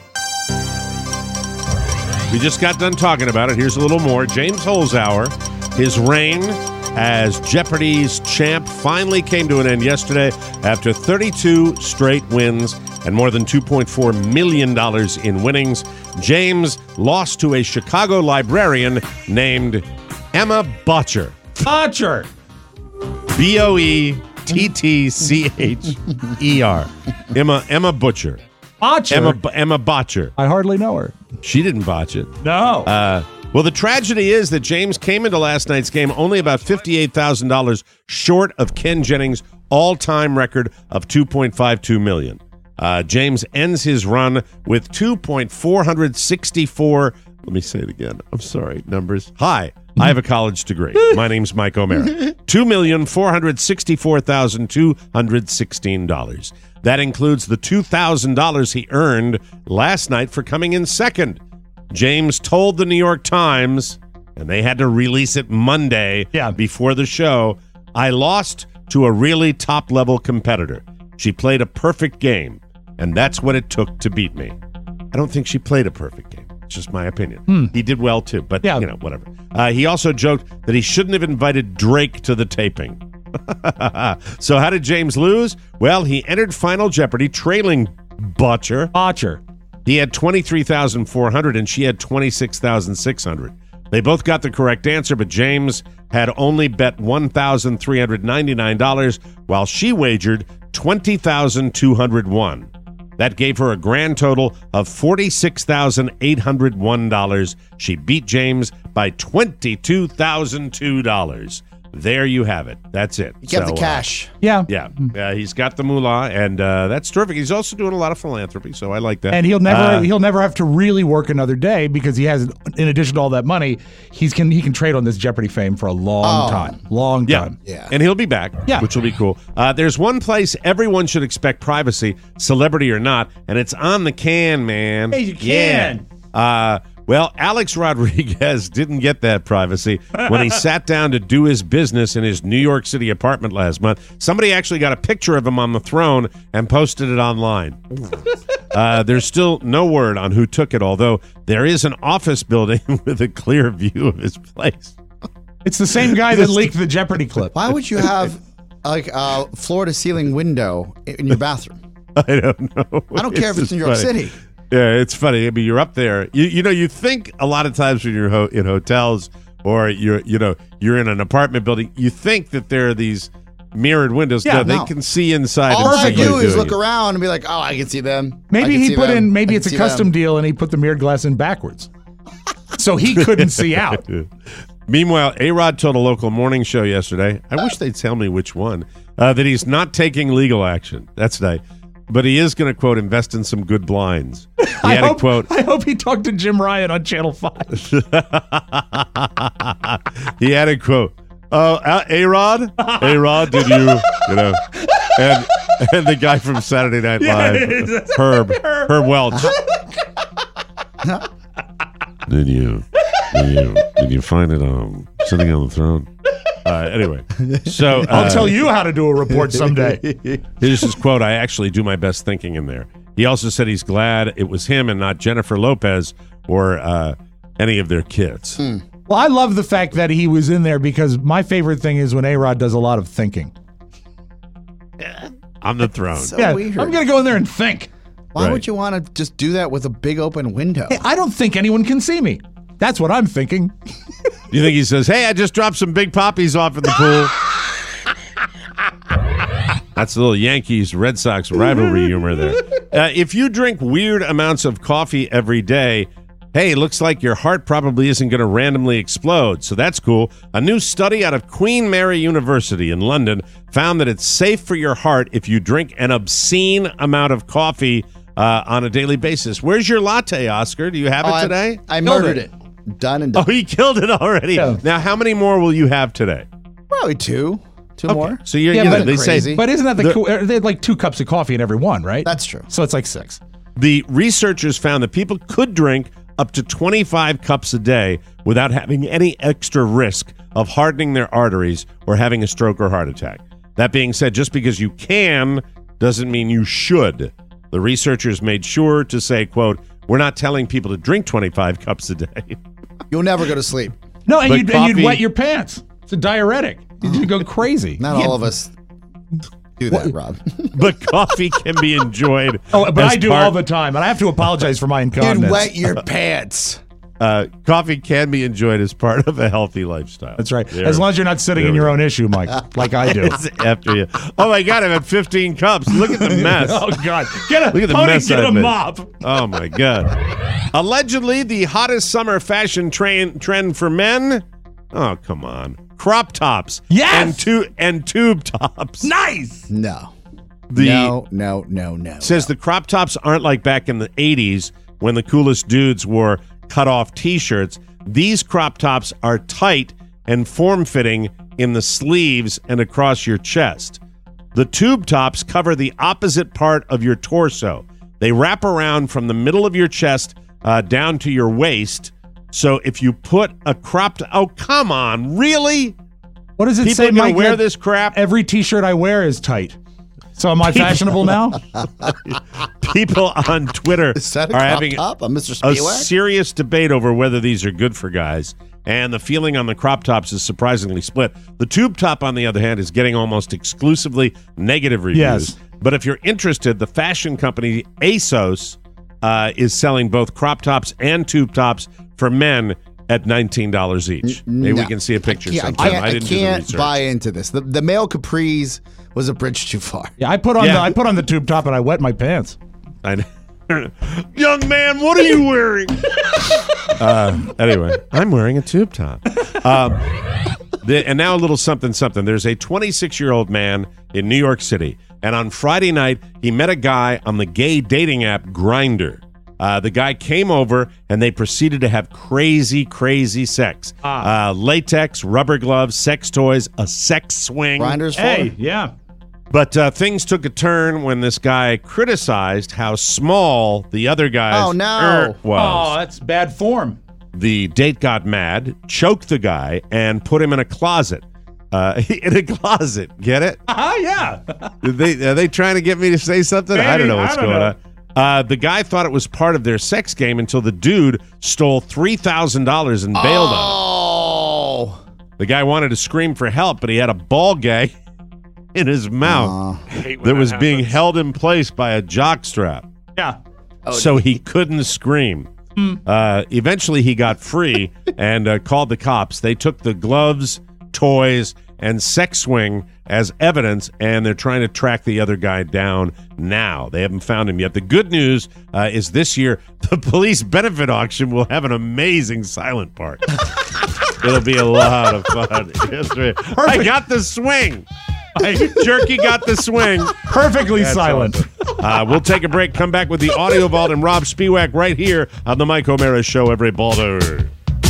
We just got done talking about it. Here's a little more. James Holzhauer, his reign as Jeopardy's champ finally came to an end yesterday after thirty-two straight wins and more than two point four million dollars in winnings. James lost to a Chicago librarian named Emma Botcher. Botcher. B O E T T C H E R. Emma Emma Butcher. Botcher. Emma Emma Botcher. I hardly know her. She didn't botch it. No. Uh, well, the tragedy is that James came into last night's game only about fifty-eight thousand dollars short of Ken Jennings' all-time record of two point five two million dollars. Uh, James ends his run with two point four six four Let me say it again. I'm sorry. Numbers. Hi, I have a college degree. My name's Mike O'Mara. two million four hundred sixty-four thousand two hundred sixteen dollars. That includes the two thousand dollars he earned last night for coming in second. James told the New York Times, and they had to release it Monday yeah. before the show, I lost to a really top-level competitor. She played a perfect game, and that's what it took to beat me. I don't think she played a perfect game. It's just my opinion. Hmm. He did well, too, but, yeah. you know, whatever. Uh, he also joked that he shouldn't have invited Drake to the taping. So how did James lose? Well, he entered Final Jeopardy trailing Botcher. Botcher. He had twenty-three thousand four hundred and she had twenty-six thousand six hundred. They both got the correct answer, but James had only bet one thousand three hundred ninety-nine dollars while she wagered twenty thousand two hundred one dollars. That gave her a grand total of forty-six thousand eight hundred one dollars. She beat James by twenty-two thousand two dollars. There you have it. That's it. He kept So, the cash. Uh, yeah. Yeah. Uh, he's got the moolah, and uh, that's terrific. He's also doing a lot of philanthropy, so I like that. And he'll never Uh, he'll never have to really work another day because he has, in addition to all that money, he's can he can trade on this Jeopardy fame for a long Oh. time. Long Yeah. time. Yeah. And he'll be back, Yeah. which will be cool. Uh, there's one place everyone should expect privacy, celebrity or not, and it's on the can, man. Hey, you can. Yeah. Uh, well, Alex Rodriguez didn't get that privacy when he sat down to do his business in his New York City apartment last month. Somebody actually got a picture of him on the throne and posted it online. Uh, there's still no word on who took it, although there is an office building with a clear view of his place. It's the same guy that leaked the Jeopardy clip. Why would you have like a floor to ceiling window in your bathroom? I don't know. I don't care if it's just New York funny. City. Yeah, it's funny. I mean, you're up there. You you know, you think a lot of times when you're ho- in hotels or you're you know you're in an apartment building, you think that there are these mirrored windows. Yeah, no, they no. can see inside. All and I see do what is you're look doing. around and be like, oh, I can see them. I Maybe can he see put them. in maybe I it's a can see custom them. deal and he put the mirrored glass in backwards. So he couldn't see out. Meanwhile, A-Rod told a local morning show yesterday, I wish they'd tell me which one, uh, that he's not taking legal action. That's nice. But he is going to, quote, invest in some good blinds. He I had hope, a quote. I hope he talked to Jim Ryan on Channel five. He had a quote. Oh, uh, A-Rod? A-Rod, did you, you know, and, and the guy from Saturday Night Live, Herb, Herb Welch. Did you, did you, did you find it um, sitting on the throne? Uh, anyway, so uh, I'll tell you how to do a report someday. Here's his quote. I actually do my best thinking in there. He also said he's glad it was him and not Jennifer Lopez or uh, any of their kids. Hmm. Well, I love the fact that he was in there because my favorite thing is when A-Rod does a lot of thinking. On the throne. So yeah, weird. I'm going to go in there and think. Why Right. would you want to just do that with a big open window? Hey, I don't think anyone can see me. That's what I'm thinking. You think he says, hey, I just dropped some big poppies off in the pool? That's a little Yankees Red Sox rivalry humor there. Uh, if you drink weird amounts of coffee every day, hey, looks like your heart probably isn't going to randomly explode. So that's cool. A new study out of Queen Mary University in London found that it's safe for your heart if you drink an obscene amount of coffee uh, on a daily basis. Where's your latte, Oscar? Do you have Oh, it I- today? I, Killed murdered it. it. Done and Oh, done. he killed it already. Yeah. Now, how many more will you have today? Probably two. Two more. So you're, Yeah, you know, but- they say crazy. But isn't that the, The- cool? They had like two cups of coffee in every one, right? That's true. So it's like six. the researchers found that people could drink up to twenty-five cups a day without having any extra risk of hardening their arteries or having a stroke or heart attack. That being said, just because you can doesn't mean you should. The researchers made sure to say, quote, we're not telling people to drink twenty-five cups a day. You'll never go to sleep. No, and But you'd, and you'd coffee- wet your pants. It's a diuretic. You'd go crazy. Not Yeah. all of us do that, Rob. But coffee can be enjoyed. Oh, but as I do part- all the time, and I have to apologize for my You'd incontinence. wet your pants. Uh, coffee can be enjoyed as part of a healthy lifestyle. That's right. There- As long as you're not sitting there in we your go. own issue, Mike, like I do. It's after you. Oh my God! I've had fifteen cups. Look at the mess. Oh God! Get a Look at the Tony, mess get I've a made. mop. Oh my God! Allegedly, the hottest summer fashion train trend for men. Oh come on, crop tops. Yes! and tu- and tube tops. Nice. No. The no, no, no, no. says the crop tops aren't like back in the eighties when the coolest dudes wore cut-off T-shirts. These crop tops are tight and form-fitting in the sleeves and across your chest. The tube tops cover the opposite part of your torso. They wrap around from the middle of your chest uh, down to your waist. So if you put a crop top... Oh, come on. Really? What does it People say, are gonna Mike? wear that this crap? Every T-shirt I wear is tight. So am I fashionable now? People on Twitter Is that a are crop having top? I'm Mister a Spielwag? serious debate over whether these are good for guys. And the feeling on the crop tops is surprisingly split. The tube top, on the other hand, is getting almost exclusively negative reviews. Yes. But if you're interested, the fashion company ASOS uh, is selling both crop tops and tube tops for men at nineteen dollars each. Maybe No. we can see a picture I can't, sometime. I can't, I didn't do the can't research. buy into this. The, the male capris was a bridge too far. Yeah, I put on Yeah. the I put on the tube top and I wet my pants. I know. Young man, what are you wearing? uh, anyway, I'm wearing a tube top. Um, the, and now a little something, something. There's a twenty-six-year-old man in New York City, and on Friday night, he met a guy on the gay dating app Grindr. Uh, the guy came over, and they proceeded to have crazy, crazy sex. Uh, latex, rubber gloves, sex toys, a sex swing. Grindr's for? Hey, yeah. But uh, things took a turn when this guy criticized how small the other guy's Oh, no. er was. Oh, that's bad form. The date got mad, choked the guy, and put him in a closet. Uh, in a closet, get it? Ah, yeah. Are they, are they trying to get me to say something? I don't know what's I don't going know. on. Uh, the guy thought it was part of their sex game until the dude stole three thousand dollars and bailed on Oh. him. The guy wanted to scream for help, but he had a ball gag in his mouth Hate when that that was being happens. held in place by a jock strap. Yeah. So he couldn't scream. Uh, eventually, he got free and uh, called the cops. They took the gloves, toys, and sex swing as evidence, and they're trying to track the other guy down now. They haven't found him yet. The good news uh, is this year, the police benefit auction will have an amazing silent part. It'll be a lot of fun. Yes, right. I got the swing. Jerky got the swing. Perfectly That's silent. awesome. Uh, we'll take a break, come back with the Audio Vault and Rob Spiewak right here on the Mike O'Mara Show, everybody.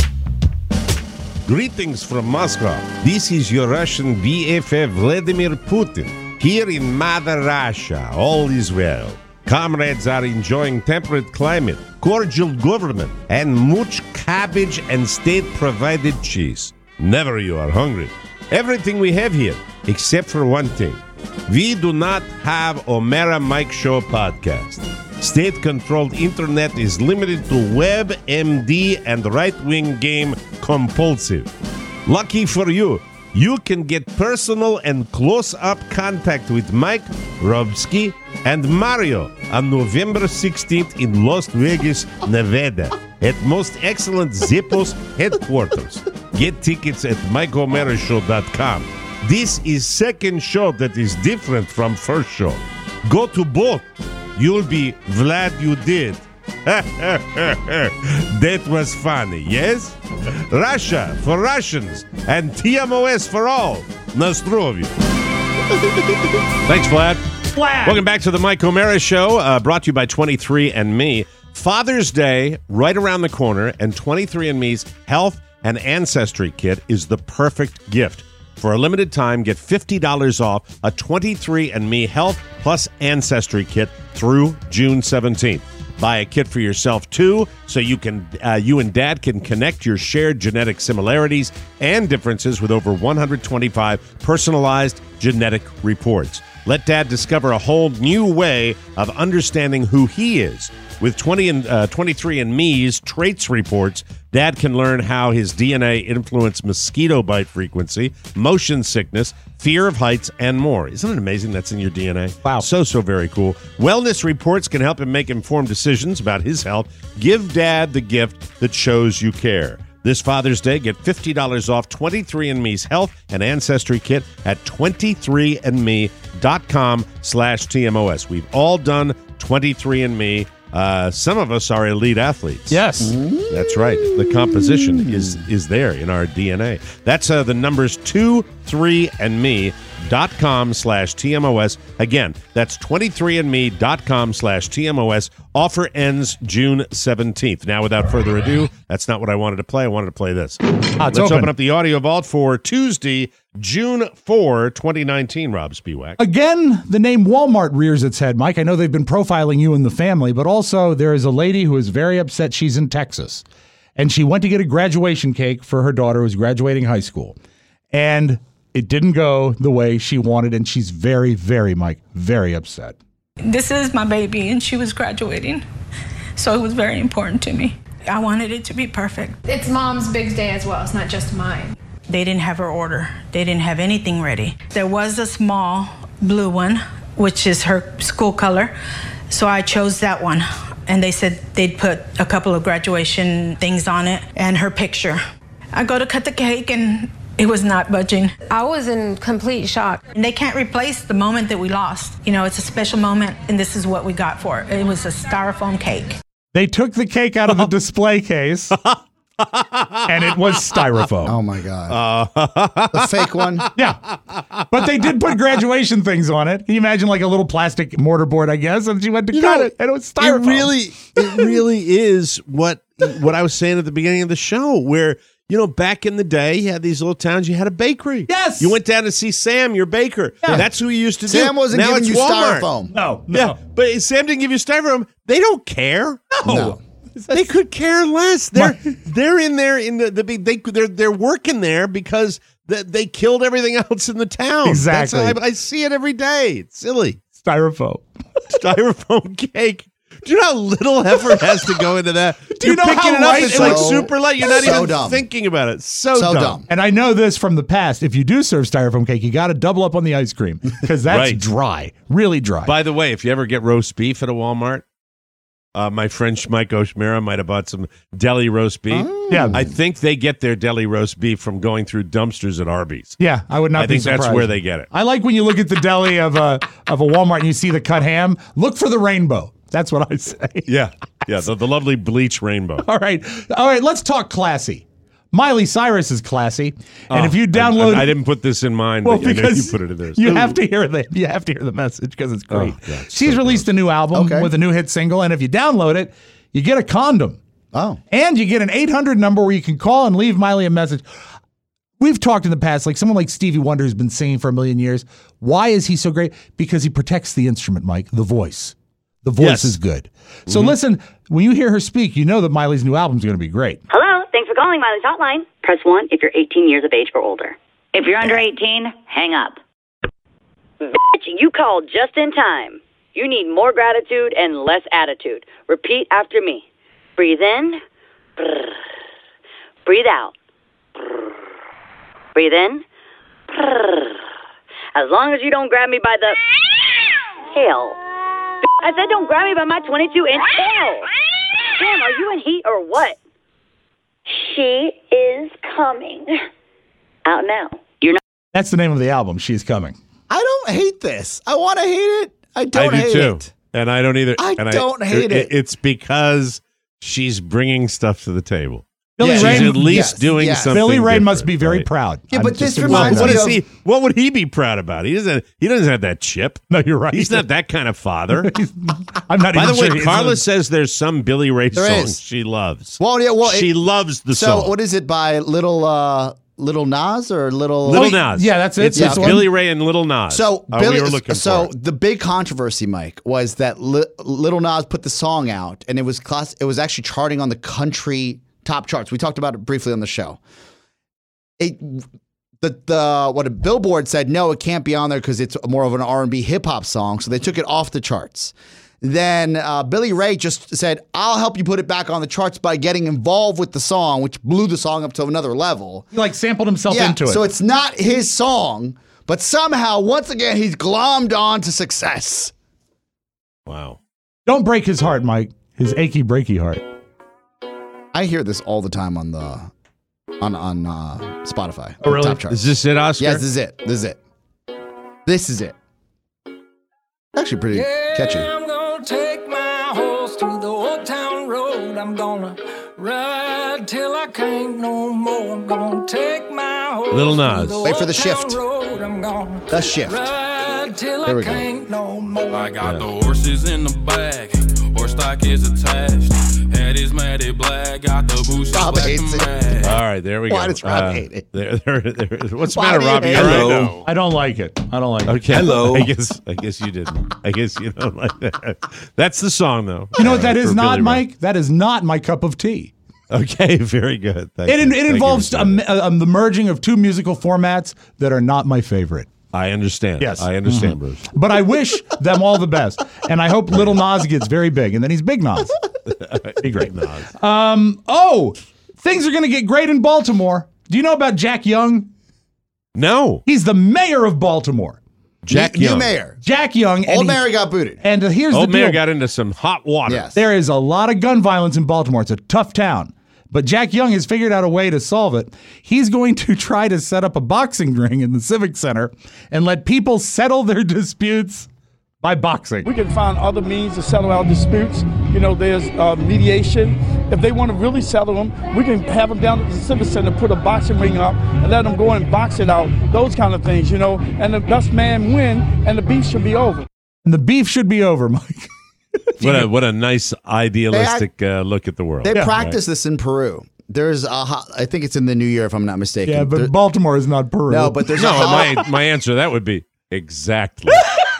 Greetings from Moscow. This is your Russian B F F, Vladimir Putin. Here in Mother Russia, all is well. Comrades are enjoying temperate climate, cordial government, and much cabbage and state-provided cheese. Never you are hungry. Everything we have here, except for one thing. We do not have O'Mara Mike Show podcast. State-controlled internet is limited to WebMD and right-wing game compulsive. Lucky for you, you can get personal and close-up contact with Mike, Robsky, and Mario on November sixteenth in Las Vegas, Nevada, at Most Excellent Zippos headquarters. Get tickets at mike o'mara show dot com. This is second show that is different from first show. Go to both. You'll be glad you did. That was funny, yes? Russia for Russians and T M O S for all. Nostrovia. Thanks, Vlad. Vlad. Welcome back to the Mike O'Mara Show, uh, brought to you by twenty-three and me. Father's Day right around the corner, and twenty-three and me's Health and Ancestry Kit is the perfect gift. For a limited time, get fifty dollars off a twenty-three and me Health plus Ancestry Kit through June seventeenth. Buy a kit for yourself, too, so you can uh, you and Dad can connect your shared genetic similarities and differences with over one hundred twenty-five personalized genetic reports. Let Dad discover a whole new way of understanding who he is. With twenty and uh, twenty-three and me's traits reports, Dad can learn how his D N A influenced mosquito bite frequency, motion sickness, fear of heights, and more. Isn't it amazing that's in your D N A? Wow. So, so very cool. Wellness reports can help him make informed decisions about his health. Give Dad the gift that shows you care. This Father's Day, get fifty dollars off twenty-three and me's Health and Ancestry Kit at twenty-three and me dot com slash T M O S. We've all done twenty-three and me. Uh, some of us are elite athletes. Yes. That's right. The composition is is there in our D N A. That's uh, the numbers two, three, and me dot com slash T M O S. Again, that's twenty-three and me dot com slash T M O S. Offer ends June seventeenth. Now, without further ado, that's not what I wanted to play. I wanted to play this. Ah, it's Let's open. open up the audio vault for Tuesday, June fourth, twenty nineteen, Rob Spiewak. Again, the name Walmart rears its head, Mike. I know they've been profiling you and the family, but also there is a lady who is very upset. She's in Texas, and she went to get a graduation cake for her daughter who's graduating high school, and it didn't go the way she wanted, and she's very, very, Mike, very upset. This is my baby, and she was graduating, so it was very important to me. I wanted it to be perfect. It's Mom's big day as well. It's not just mine. They didn't have her order. They didn't have anything ready. There was a small blue one, which is her school color, so I chose that one. And they said they'd put a couple of graduation things on it and her picture. I go to cut the cake, and it was not budging. I was in complete shock. And they can't replace the moment that we lost. You know, it's a special moment, and this is what we got for it. It was a styrofoam cake. They took the cake out of the display case, and it was styrofoam. Oh, my God. Uh, the fake one? Yeah. But they did put graduation things on it. Can you imagine, like a little plastic mortar board, I guess? And she went to You cut know, it, and it was styrofoam. It really, it really is what what I was saying at the beginning of the show, where, you know, back in the day, you had these little towns, you had a bakery. Yes. You went down to see Sam, your baker. Yeah. That's who you used to do. Sam wasn't now giving it's you Walmart. styrofoam. No, no. Yeah, but Sam didn't give you styrofoam. They don't care. No. No. They could care less. They're they're in there in the, the big they they're they're working there because the, they killed everything else in the town. Exactly. That's how I, I see it every day. It's silly. Styrofoam. Styrofoam cake. Do you know how little effort has to go into that? Do you You're know picking how it up, light it's it like was? super light. You're not So even dumb. thinking about it. So, So dumb. dumb. And I know this from the past. If you do serve styrofoam cake, you got to double up on the ice cream because that's Right. dry, really dry. By the way, if you ever get roast beef at a Walmart, uh, my friend Mike Oshmera might have bought some deli roast beef. Yeah. I think they get their deli roast beef from going through dumpsters at Arby's. Yeah, I would not I be think surprised. that's where they get it. I like when you look at the deli of a of a Walmart and you see the cut ham. Look for the rainbow. That's what I say. Yeah, yeah, the, the lovely bleach rainbow. All right, all right. Let's talk classy. Miley Cyrus is classy, and Oh, if you download, I, I didn't put this in mine, well, but I know because you put it in there. you have to hear the you have to hear the message because it's great. Oh, God, it's She's so released a new album Okay. with a new hit single, and if you download it, you get a condom. Oh. And you get an eight hundred number where you can call and leave Miley a message. We've talked in the past, like someone like Stevie Wonder who's been singing for a million years. Why is he so great? Because he protects the instrument, Mike, the voice. The voice Yes. is good. So Mm-hmm. listen, when you hear her speak, you know that Miley's new album is going to be great. Hello, thanks for calling Miley's hotline. Press one if you're eighteen years of age or older. If you're under eighteen, hang up. Bitch, you called just in time. You need more gratitude and less attitude. Repeat after me. Breathe in. Brrr. Breathe out. Brrr. Breathe in. Brrr. As long as you don't grab me by the tail. I said don't grab me by my twenty-two inch tail. Sam, are you in heat or what? She is coming. Out now. You're not. That's the name of the album. She's coming. I don't hate this. I want to hate it. I don't I do hate too, it. and I don't either. I and don't hate it. It's because she's bringing stuff to the table. Billy She's Ray- at least yes, doing yes. something. Billy Ray different, must be very right? proud. Yeah, I'm but this just- reminds What me is of- he? What would he be proud about? He doesn't. He doesn't have that chip. No, you're right. He's not that kind of father. I'm not By even the way, sure he's Carla a- says there's some Billy Ray There songs is. she loves. Well, yeah, well, she it- loves the So song. what is it by Little uh, Little Nas or Little Little Nas. yeah, that's it. It's, That's it's one. Billy Ray and Little Nas. So Uh, Billy, we were looking so for it. the big controversy, Mike, was that Li- Little Nas put the song out, and it was class. It was actually charting on the country top charts. We talked about it briefly on the show. It, the the what a Billboard said, no, it can't be on there because it's more of an R and B hip hop song, so they took it off the charts. Then uh, Billy Ray just said, I'll help you put it back on the charts by getting involved with the song, which blew the song up to another level. He like sampled himself Yeah, into it. so it's not his song, but somehow, once again, he's glommed on to success. Wow. Don't break his heart, Mike. His achy breaky heart. I hear this all the time on the on on uh, Spotify. Oh, on really? Top charts. Is this it, Oscar? Yes, this is it. This is it. This is it. Actually, pretty catchy. I'm gonna take my horse to the I'm gonna ride till I can't no more. I'm gonna take my horse. Little Nas. to Wait for the old shift. town road. I'm gonna The shift. ride till There I we go. can't no more. I got the horses in the bag. Horse stock is attached. Head is matted black. Got the boots Rob black hates and it. mad. All right, there we Why go. does Rob Uh, hate it? There, there, there, what's the Why matter, do you Robbie? hate You're it? right Hello. now. I don't like it. I don't like it. Okay. Hello. I guess I guess you didn't. I guess you don't like that. That's the song, though. You know what that Uh, is for not, Billy Ray. Mike? That is not my cup of tea. Okay, very good. Thank It, you. it Thank you involves for a, saying that. a, the merging of two musical formats that are not my favorite. I understand. Yes. I understand, Mhm. Bruce. But I wish them all the best. And I hope Little Nas gets very big, and then he's Big Nas. Be great. Nas. Um, oh, things are going to get great in Baltimore. Do you know about Jack Young? No. He's the mayor of Baltimore. Jack New Young. mayor. Jack Young. and Old he- mayor got booted. And uh, here's Old the deal. Mayor got into some hot water. Yes. There is a lot of gun violence in Baltimore. It's a tough town. But Jack Young has figured out a way to solve it. He's going to try to set up a boxing ring in the Civic Center and let people settle their disputes by boxing. We can find other means to settle our disputes. You know, there's uh, mediation. If they want to really settle them, we can have them down at the Civic Center, put a boxing ring up, and let them go and box it out. Those kind of things, you know. And the best man win, and the beef should be over. And the beef should be over, Mike. What a what a nice idealistic uh, look at the world. They Yeah. practice this in Peru. There's a hot, I think it's in the new year if I'm not mistaken. Yeah, but There- Baltimore is not Peru. no, but there's No, a hot, my my answer to that would be exactly.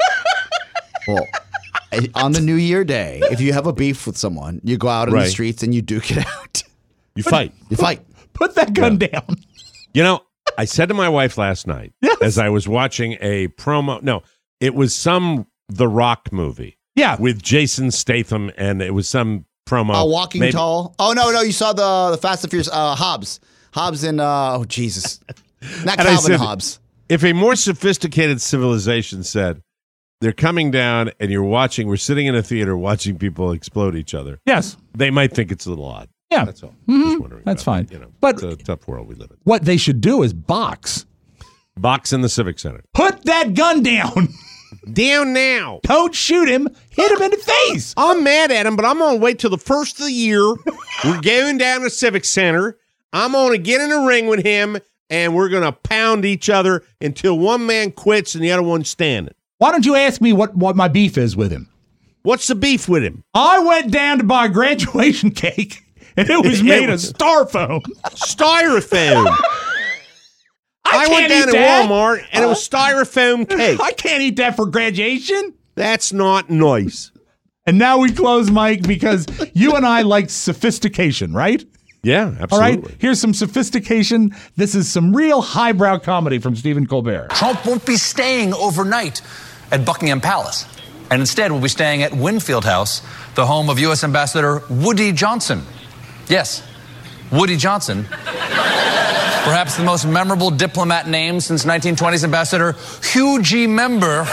well, eh, on the New Year day, if you have a beef with someone, you go out in Right. the streets and you duke it out. You fight. You fight. Put that gun down. You know, I said to my wife last night Yes. as I was watching a promo. No, it was some The Rock movie. Yeah. With Jason Statham, and it was some promo. Uh, walking Maybe- tall. Oh no, no, you saw the the Fast and Furious. Uh, Hobbs, Hobbs and uh, oh Jesus, not And I Calvin said, Hobbs. If a more sophisticated civilization said, they're coming down and you're watching, we're sitting in a theater watching people explode each other, Yes. they might think it's a little odd. Yeah. That's all. Mhm. Just wondering. That's about fine. that, You know, But- it's a tough world we live in. What they should do is box. Box in the Civic Center. Put that gun down. Down now. Don't shoot him. Hit him in the face. I'm mad at him, but I'm going to wait till the first of the year. We're going down to Civic Center. I'm going to get in a ring with him, and we're going to pound each other until one man quits and the other one's standing. Why don't you ask me what, what my beef is with him? What's the beef with him? I went down to buy a graduation cake, and it was It made was- of styrofoam. Styrofoam. I, can't went down eat to that. Walmart, and it was styrofoam cake. I can't eat that for graduation. That's not nice. And now we close, Mike, because you and I like sophistication, right? Yeah, absolutely. All right, here's some sophistication. This is some real highbrow comedy from Stephen Colbert. Trump won't be staying overnight at Buckingham Palace, and instead will be staying at Winfield House, the home of U S Ambassador Woody Johnson. Yes, Woody Johnson. Perhaps the most memorable diplomat name since nineteen twenties Ambassador Hugh G. Member.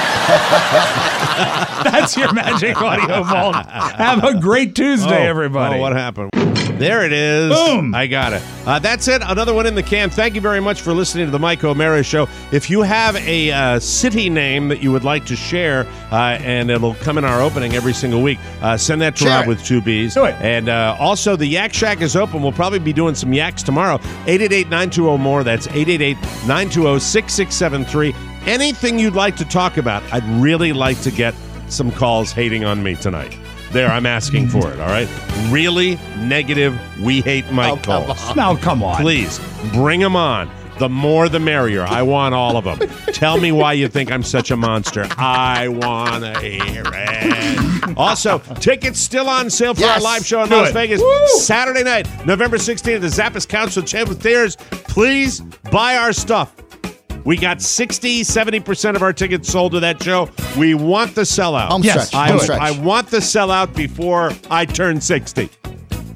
That's your magic audio vault. Have a great Tuesday, Oh, everybody. Oh, what happened? There it is. Boom. I got it. Uh, that's it. Another one in the can. Thank you very much for listening to the Mike O'Mara Show. If you have a uh, city name that you would like to share, uh, and it'll come in our opening every single week, uh, send that to Share Rob it. with two B's. Do it. And uh, also, the Yak Shack is open. We'll probably be doing some yaks tomorrow. eight eight eight, nine two zero, more. That's eight eight eight, nine two zero, six six seven three. Anything you'd like to talk about, I'd really like to get some calls hating on me tonight. There, I'm asking for it, all right? Really negative, we hate Mike Oh, come calls. on. Now, come on. Please, bring them on. The more the merrier. I want all of them. Tell me why you think I'm such a monster. I want to hear it. Also, tickets still on sale for Yes, our live show in do Las it. Vegas Woo! Saturday night, November sixteenth at the Zappos Council Chamber Theaters. Please buy our stuff. We got sixty, seventy percent of our tickets sold to that show. We want the sellout. Home Yes, stretch. I, Home do it. stretch. I want the sellout before I turn sixty.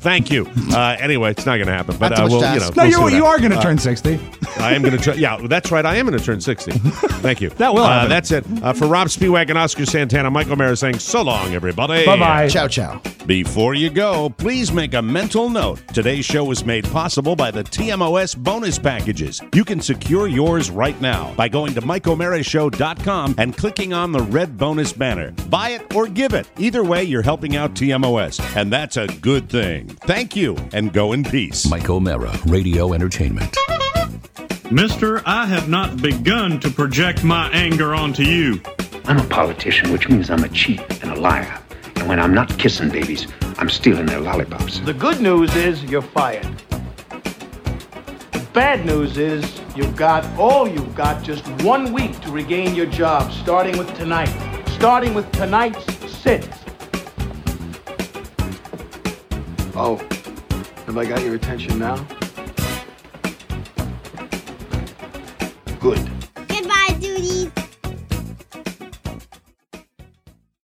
Thank you. Uh, anyway, it's not going to happen. But Not too uh, much we'll, to you ask. know, No, we'll see you what you are happens. going to Uh, turn sixty. I am going to. Try, yeah, that's right. I am going to turn sixty. Thank you. That will Uh, happen. that's it. Uh, for Rob Spiewak and Oscar Santana, Michael Mara saying so long, everybody. Bye-bye. Ciao, ciao. Before you go, please make a mental note. Today's show was made possible by the T M O S bonus packages. You can secure yours right now by going to mike o'mara show dot com and clicking on the red bonus banner. Buy it or give it. Either way, you're helping out T M O S, and that's a good thing. Thank you, and go in peace. Mike O'Mara, Radio Entertainment. Mister, I have not begun to project my anger onto you. I'm a politician, which means I'm a cheat and a liar. And when I'm not kissing babies, I'm stealing their lollipops. The good news is you're fired. The bad news is you've got all you've got just one week to regain your job, starting with tonight. Starting with tonight's sit. Oh, have I got your attention now? Good.